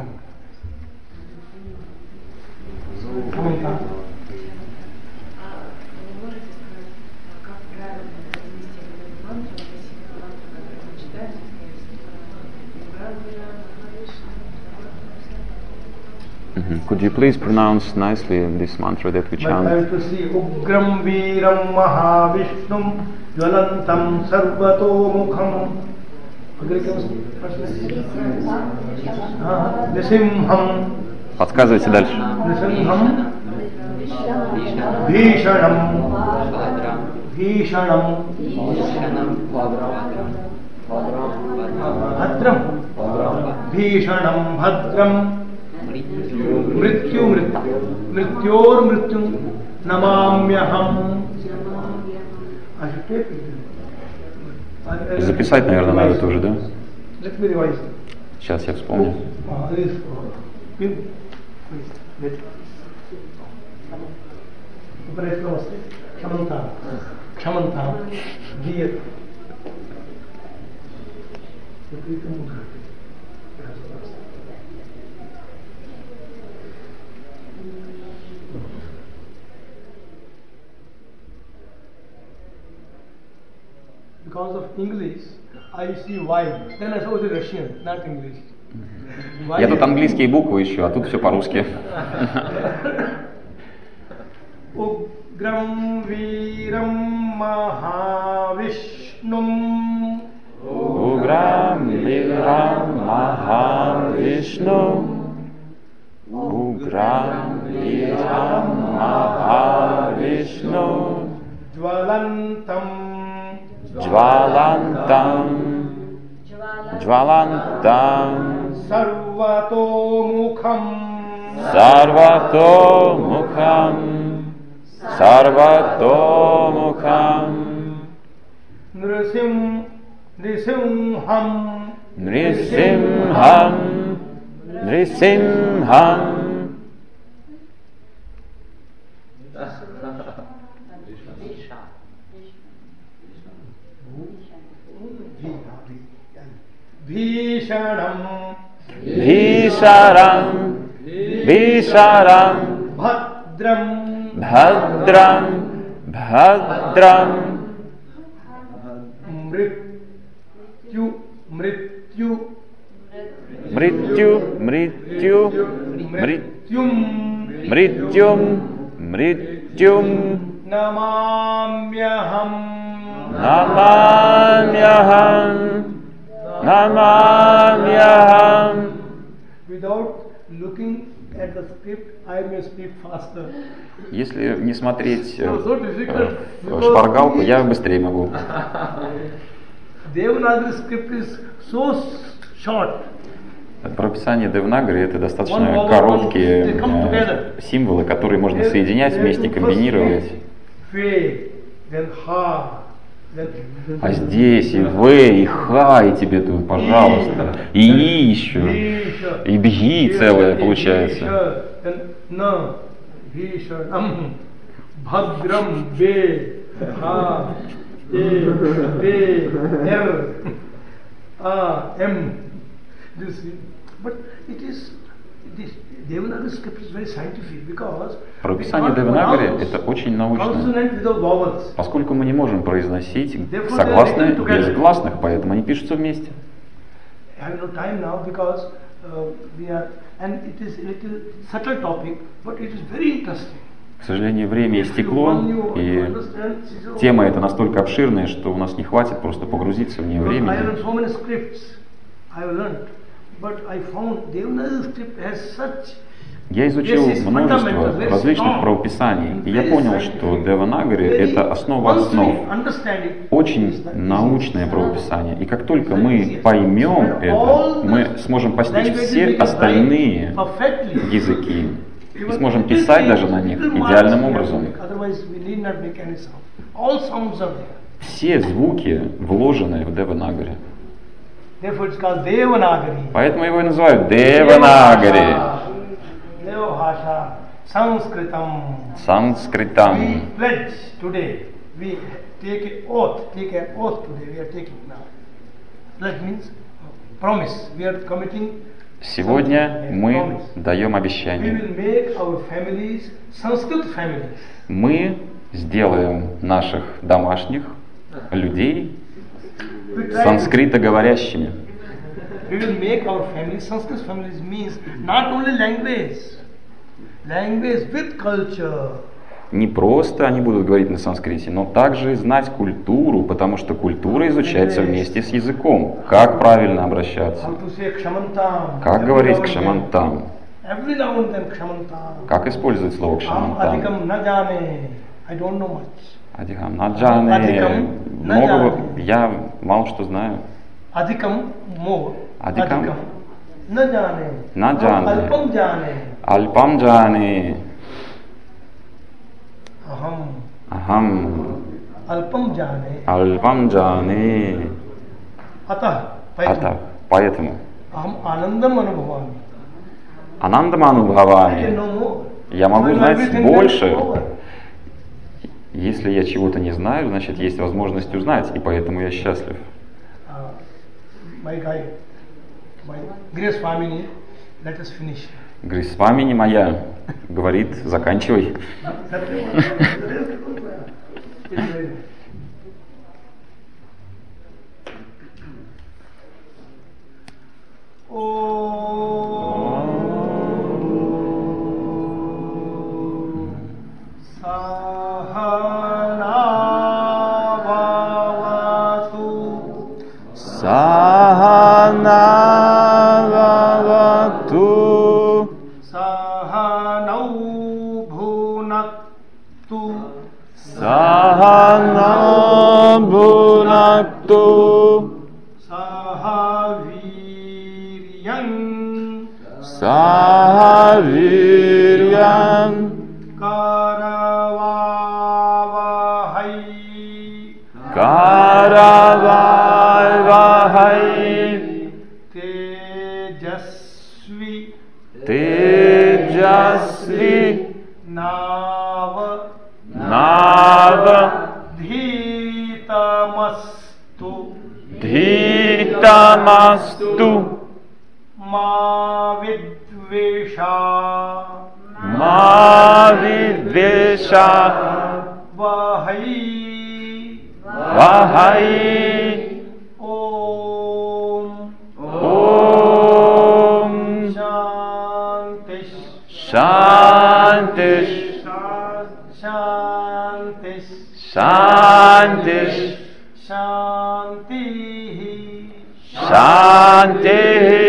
Could you please pronounce nicely this mantra that we chant? Ugram Veeram Mahavishnum Jvalantam Sarvato Mukham Nrisimham. Подсказывайте дальше. Nrisimham. Bhishanam. Bhishanam. Bhadram. Bhishanam Bhadram. Mrityu Mrityu. Mrityor Mrityu. Namamyaham. I should take it. Записать, наверное, надо тоже, да? Let me revise. Сейчас я вспомню. Kshamanta. Because of English, I see Y. Then I saw the Russian, not English. Я тут английские буквы ищу, а тут все по-русски. Ugram Viram Mahavishnum. Уграм Вирам Махавишну. Уграм Вирам Махавишну. Jvalantam. Джвалантам. Джвалантам. Sarvatomukam. Сарватомукхам. Сарватомукхам. Nrisimham. Нрисимхам. Нрисимхам. Bhishanam. Бишарам. Бишарам. Bhadram. Бхадрам. Бхадрам. Mrityu. Mrityu. Мритю. Мритю. Mrityum. Мритюм. Мритюм. Namamyaham. Намамьяхам. Намамьяхам. Without looking at the script, I may speak faster. Если не смотреть в шпаргалку, я быстрее могу. Devanagari script is so short. Прописание Девнагари — это достаточно короткие символы, которые можно соединять вместе, комбинировать. А здесь и В, и Х, и тебе тут, пожалуйста, и И еще, и Бги целое получается. Bhadram, Be, Ha, E, Be, R, A, M. But it is, this Devanagari script is very scientific because Прописание Девнагари — это очень научно, поскольку мы не можем произносить согласные без гласных, поэтому они пишутся вместе. I have no time now because we are, and it is a little subtle topic, but it is very interesting. К сожалению, время истекло, и тема эта настолько обширная, что у нас не хватит просто погрузиться в нее времени. Я изучил множество различных правописаний, и я понял, что Деванагари — это основа основ, очень научное правописание. И как только мы поймем это, мы сможем постичь все остальные языки и сможем писать даже на них идеальным образом. Все звуки вложены в Деванагари. Поэтому его и называют Деванагари. Санскритам. Сегодня мы даем обещание. Мы сделаем наших домашних людей санскритоговорящими. We will make our families, Sanskrit families means not only language with culture, не просто они будут говорить на санскрите, но также знать культуру, потому что культура изучается вместе с языком. Как правильно обращаться? Как говорить кшамантам? Как использовать слово кшамантам? Адикам наджане. Много, я мало что знаю. Адикам наджане. Альпам джане. Ахам. Альпам джане. Ата. Поэтому. Анандаману бхавами. Я могу знать больше. Если я чего-то не знаю, значит есть возможность узнать, и поэтому я счастлив. Грисвамини моя говорит, заканчивай. Саханавату Саханау бхунакту Саханабхунакту Сахавирьян Сахавирьян Карававахай Карававахай Теджасви Нава Dhitamastu Mavidvesha Vahai Om Shantish Shantish Shanti.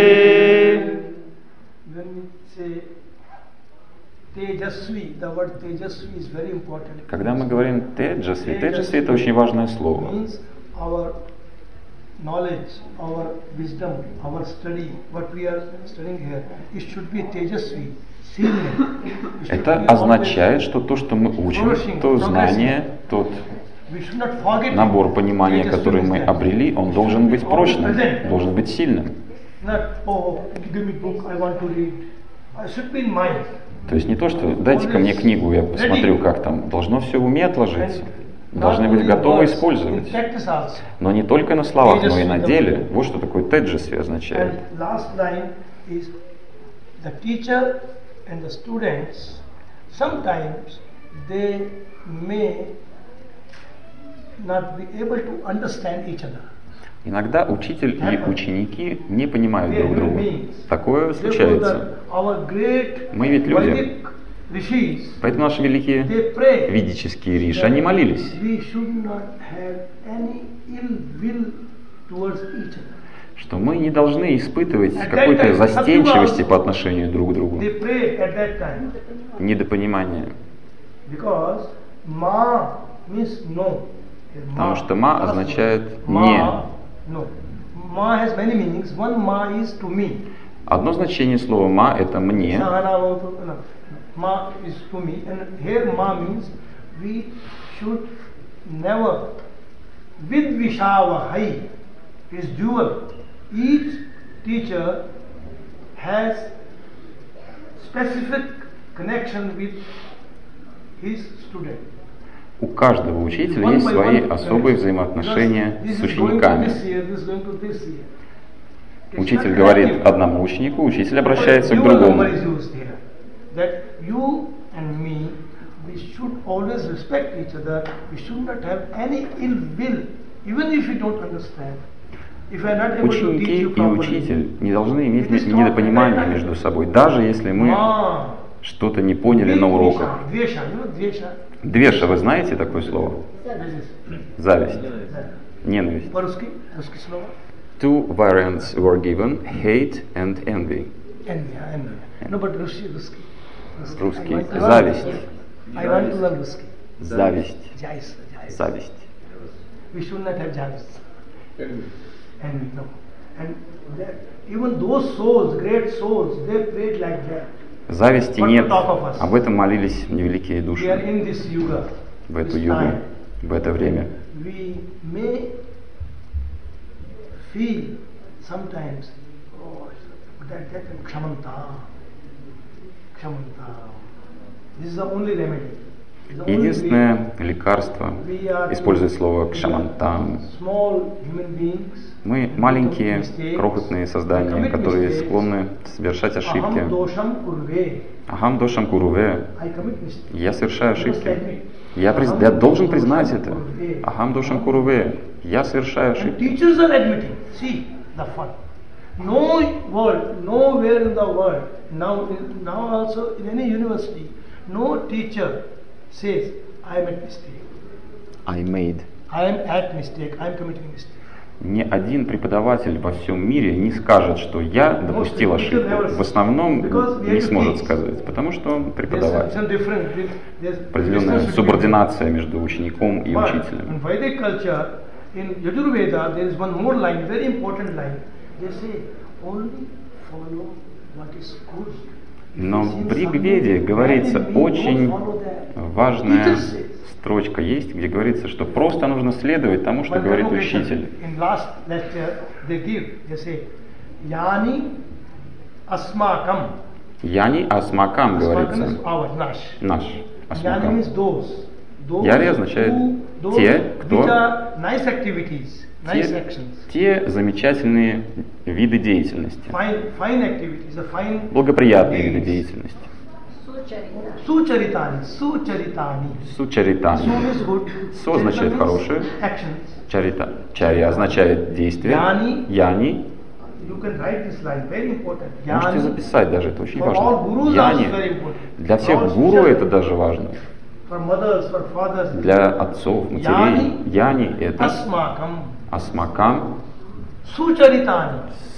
When we say Tejasvi, the word Tejasvi is very important. Когда мы говорим Теджасви, Теджасви это очень важное слово. Means our knowledge, our wisdom, our study, what we are studying here, it should be Tejasvi. Это означает, что то, что мы учим, то знание, тот набор понимания, который мы обрели, он должен быть прочным, должен быть сильным. То есть не то, что дайте-ка мне книгу, я посмотрю, как там. Должно все в уме отложиться. Должны быть готовы использовать. Но не только на словах, но и на деле. Вот что такое теджасви означает. And the students, sometimes they may not be able to understand each other. Иногда учитель и ученики не понимают друг друга. Такое случается. Мы ведь люди. Поэтому наши великие ведические риши, они молились. Что мы не должны испытывать какой-то застенчивости по отношению друг к другу, недопонимания. Потому что ма означает не. Одно значение слова ма это мне. Each teacher has specific connection with his student. У каждого учителя есть свои особые взаимоотношения с учениками. Учитель говорит одному ученику, учитель обращается к другому. Ученики и учитель не должны иметь недопонимания между собой, даже если мы что-то не поняли на уроках. Двеша, вы знаете такое слово? Зависть. Ненависть. По-русски слово? Two variants were given, hate and envy. Envy. No, but русский. Русский. Зависть. I want to learn русский. Зависть. Jais. Зависть. We should not have jealousy. Envy, no. And even those souls, great souls, they prayed like that. Зависти нет. Об этом молились невеликие души в эту югу, в это время. Единственное лекарство, используя слово кшамантам, мы маленькие, крохотные создания, которые склонны совершать ошибки. Ахам дошам куруве. Я совершаю ошибки. Я должен признать это. Ахам дошам куруве. Я совершаю ошибки. Says, I am at mistake. I am at mistake. I am committing mistake. Ни один преподаватель во всем мире не скажет, что я допустил ошибку. В основном не сможет сказать, потому что он преподаватель. Определенная субординация между учеником и учителем. In Yajurveda, there is one more line, very important line. They say, only follow what is good. Но в Ригведе говорится очень важная строчка есть, где говорится, что просто нужно следовать тому, что говорит учитель. Яни асмакам говорится. Наш. Асмакам. Яри означает те, кто... Те замечательные виды деятельности. Благоприятные виды деятельности. Сучаритани. Су означает хорошее. Чари означает действие. Яни. Можете записать даже, это очень важно. Яни. Для всех гуру это даже важно. Для отцов, матерей. Яни это асмакам. Сучаритани.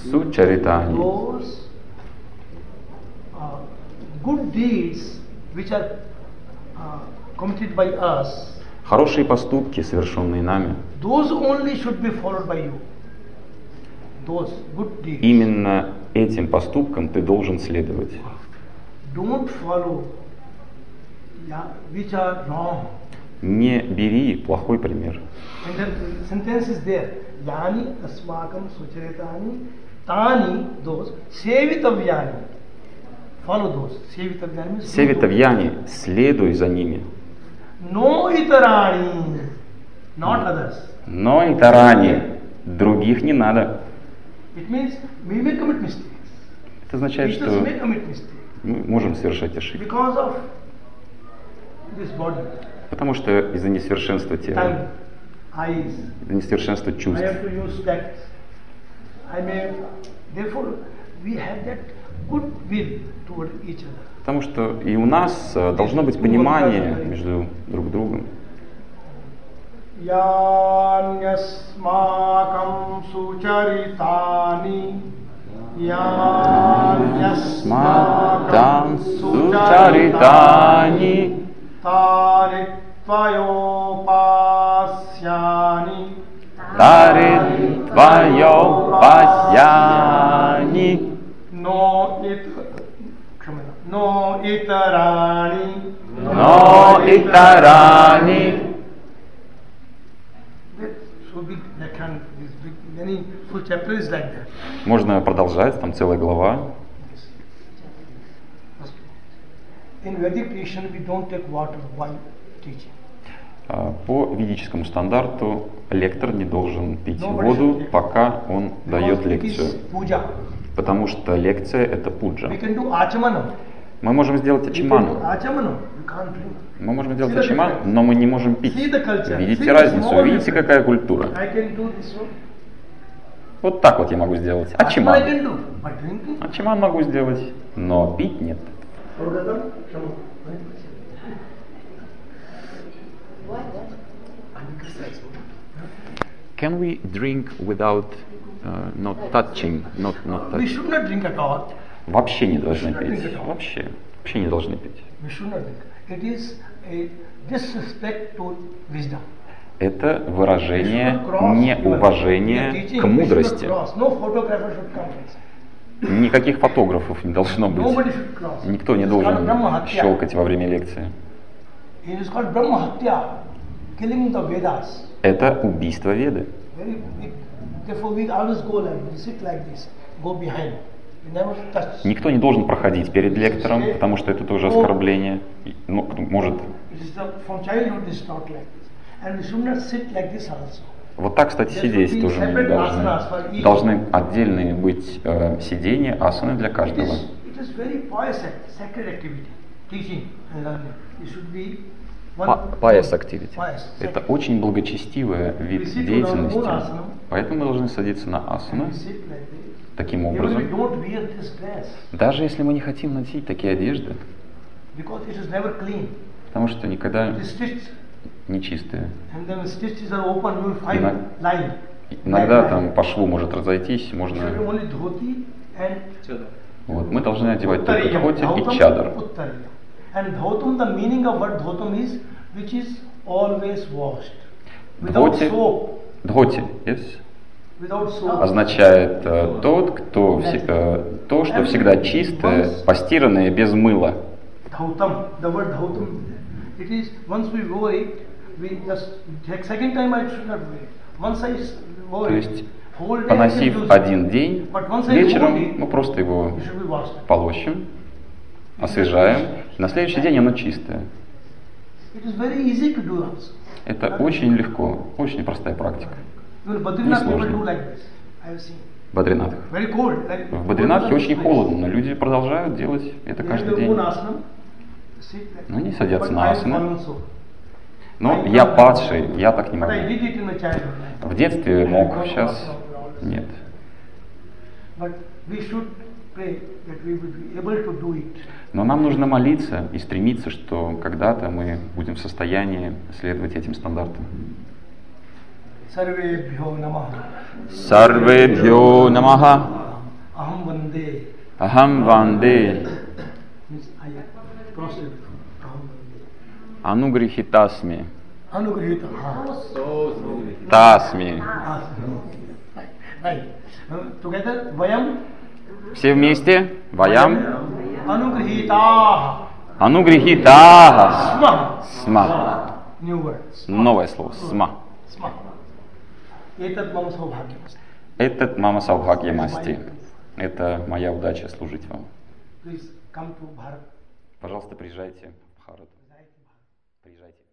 Good deeds which are committed by us. Хорошие поступки, совершенные нами. Those only should be followed by you. Those good deeds. Именно этим поступкам ты должен следовать. Don't follow which are wrong. Не бери плохой пример. And the sentence is there. Yani asmakam sucharitani tani those sevitavyani. Follow those. Севитавьяни, следуй за ними. No itarani, not others. Но итарани, других не надо. It means we may commit mistakes. Это означает, что мы можем совершать ошибки. Because of this body. Потому что из-за несовершенства тела, из-за несовершенства чувств. Therefore, we have that good will toward each other. Потому что и у нас должно быть понимание между друг другом. Янясмакам сучаритани, янясмакам сучаритани, тариtvayopasяни, тариtvayopasяни. No itarani. So big, many full chapters like that. Можно продолжать, там целая глава. In Vedic tradition we don't take water while teaching. По ведическому стандарту лектор не должен пить воду, пока он дает лекцию. Потому что лекция это пуджа. Мы можем сделать ачиману. Мы можем сделать ачиману, но мы не можем пить. Видите разницу? Видите, какая культура? Вот так вот я могу сделать. Ачиман. Ачиман могу сделать, но пить нет. Can we drink without not touching, not We touch? should not drink at all. Вообще не должны We should not пить. drink at all. Вообще не должны пить. We should not drink. It is a disrespect to wisdom. Это выражение неуважения к мудрости. No photographer should come inside. Никаких фотографов не должно быть. Nobody should cross. Никто не должен щелкать во время лекции. It is called Brahma Hatya, killing the Vedas. Это убийство Веды. Very big. Therefore, we always go like this, sit like this, go behind. We never touch. Никто не должен проходить перед лектором, потому что это тоже оскорбление. Ну, может, It is from childhood is taught like this, and we should not sit like this also. вот так, кстати, сидеть тоже не должны. Должны отдельные быть сидения, асаны для каждого. It is very pious, sacred activity, teaching and learning. It should be Pious activity. Pious. Это очень благочестивый вид деятельности, поэтому мы должны садиться на асану We sit like this. таким Even we образом. don't wear this dress Даже если мы не хотим носить такие одежды, because it is never clean. потому что никогда It is stitched, не чистые. and then the stitches are open. You will find Иногда- line. Иногда Black там line. по шву может разойтись, It should be можно. only dhoti and Вот, мы должны одевать только uttariyam. дхоти и Dhautam, чадр. uttariyam. And dhautam, the meaning of what dhautam is, which is always washed without Dhoти, soap. дхоти, yes, Without soap. означает тот, кто то, что всегда чистое, постиранное без мыла. Dhautam, the word dhautam, it is once we wore it, we just take second time I should not wear it. Once I wore То it, есть, whole day I can поносив use один it. день, But once I вечером wore it, мы просто его it should be washed. полощем, освежаем. На следующий день оно чистое. It is very easy to do also. Это очень легко, очень простая практика. Even Badrinath people Несложно. do like this. I have seen. Бадринатх. Very cold. Like В Бадринатхе очень холодно, но люди продолжают делать это каждый день. Но они садятся на асану. Но я падший, я так не могу. В детстве мог, сейчас нет. Но нам нужно молиться и стремиться, что когда-то мы будем в состоянии следовать этим стандартам. Сарвебхьо намаха. Ахам ванде. Анугрихитасми. Тасми. Together, Vayam. Все вместе. Ваям. Анугрихитаха. Анугрихитаха. Сма. New word. Новое слово. Сма. Sma. Etat mama saubhagyamasti. Этот мама Саубхагьямасти. Это моя удача служить вам. Please come to Bharat. Пожалуйста, приезжайте в Бхарат. Приезжайте.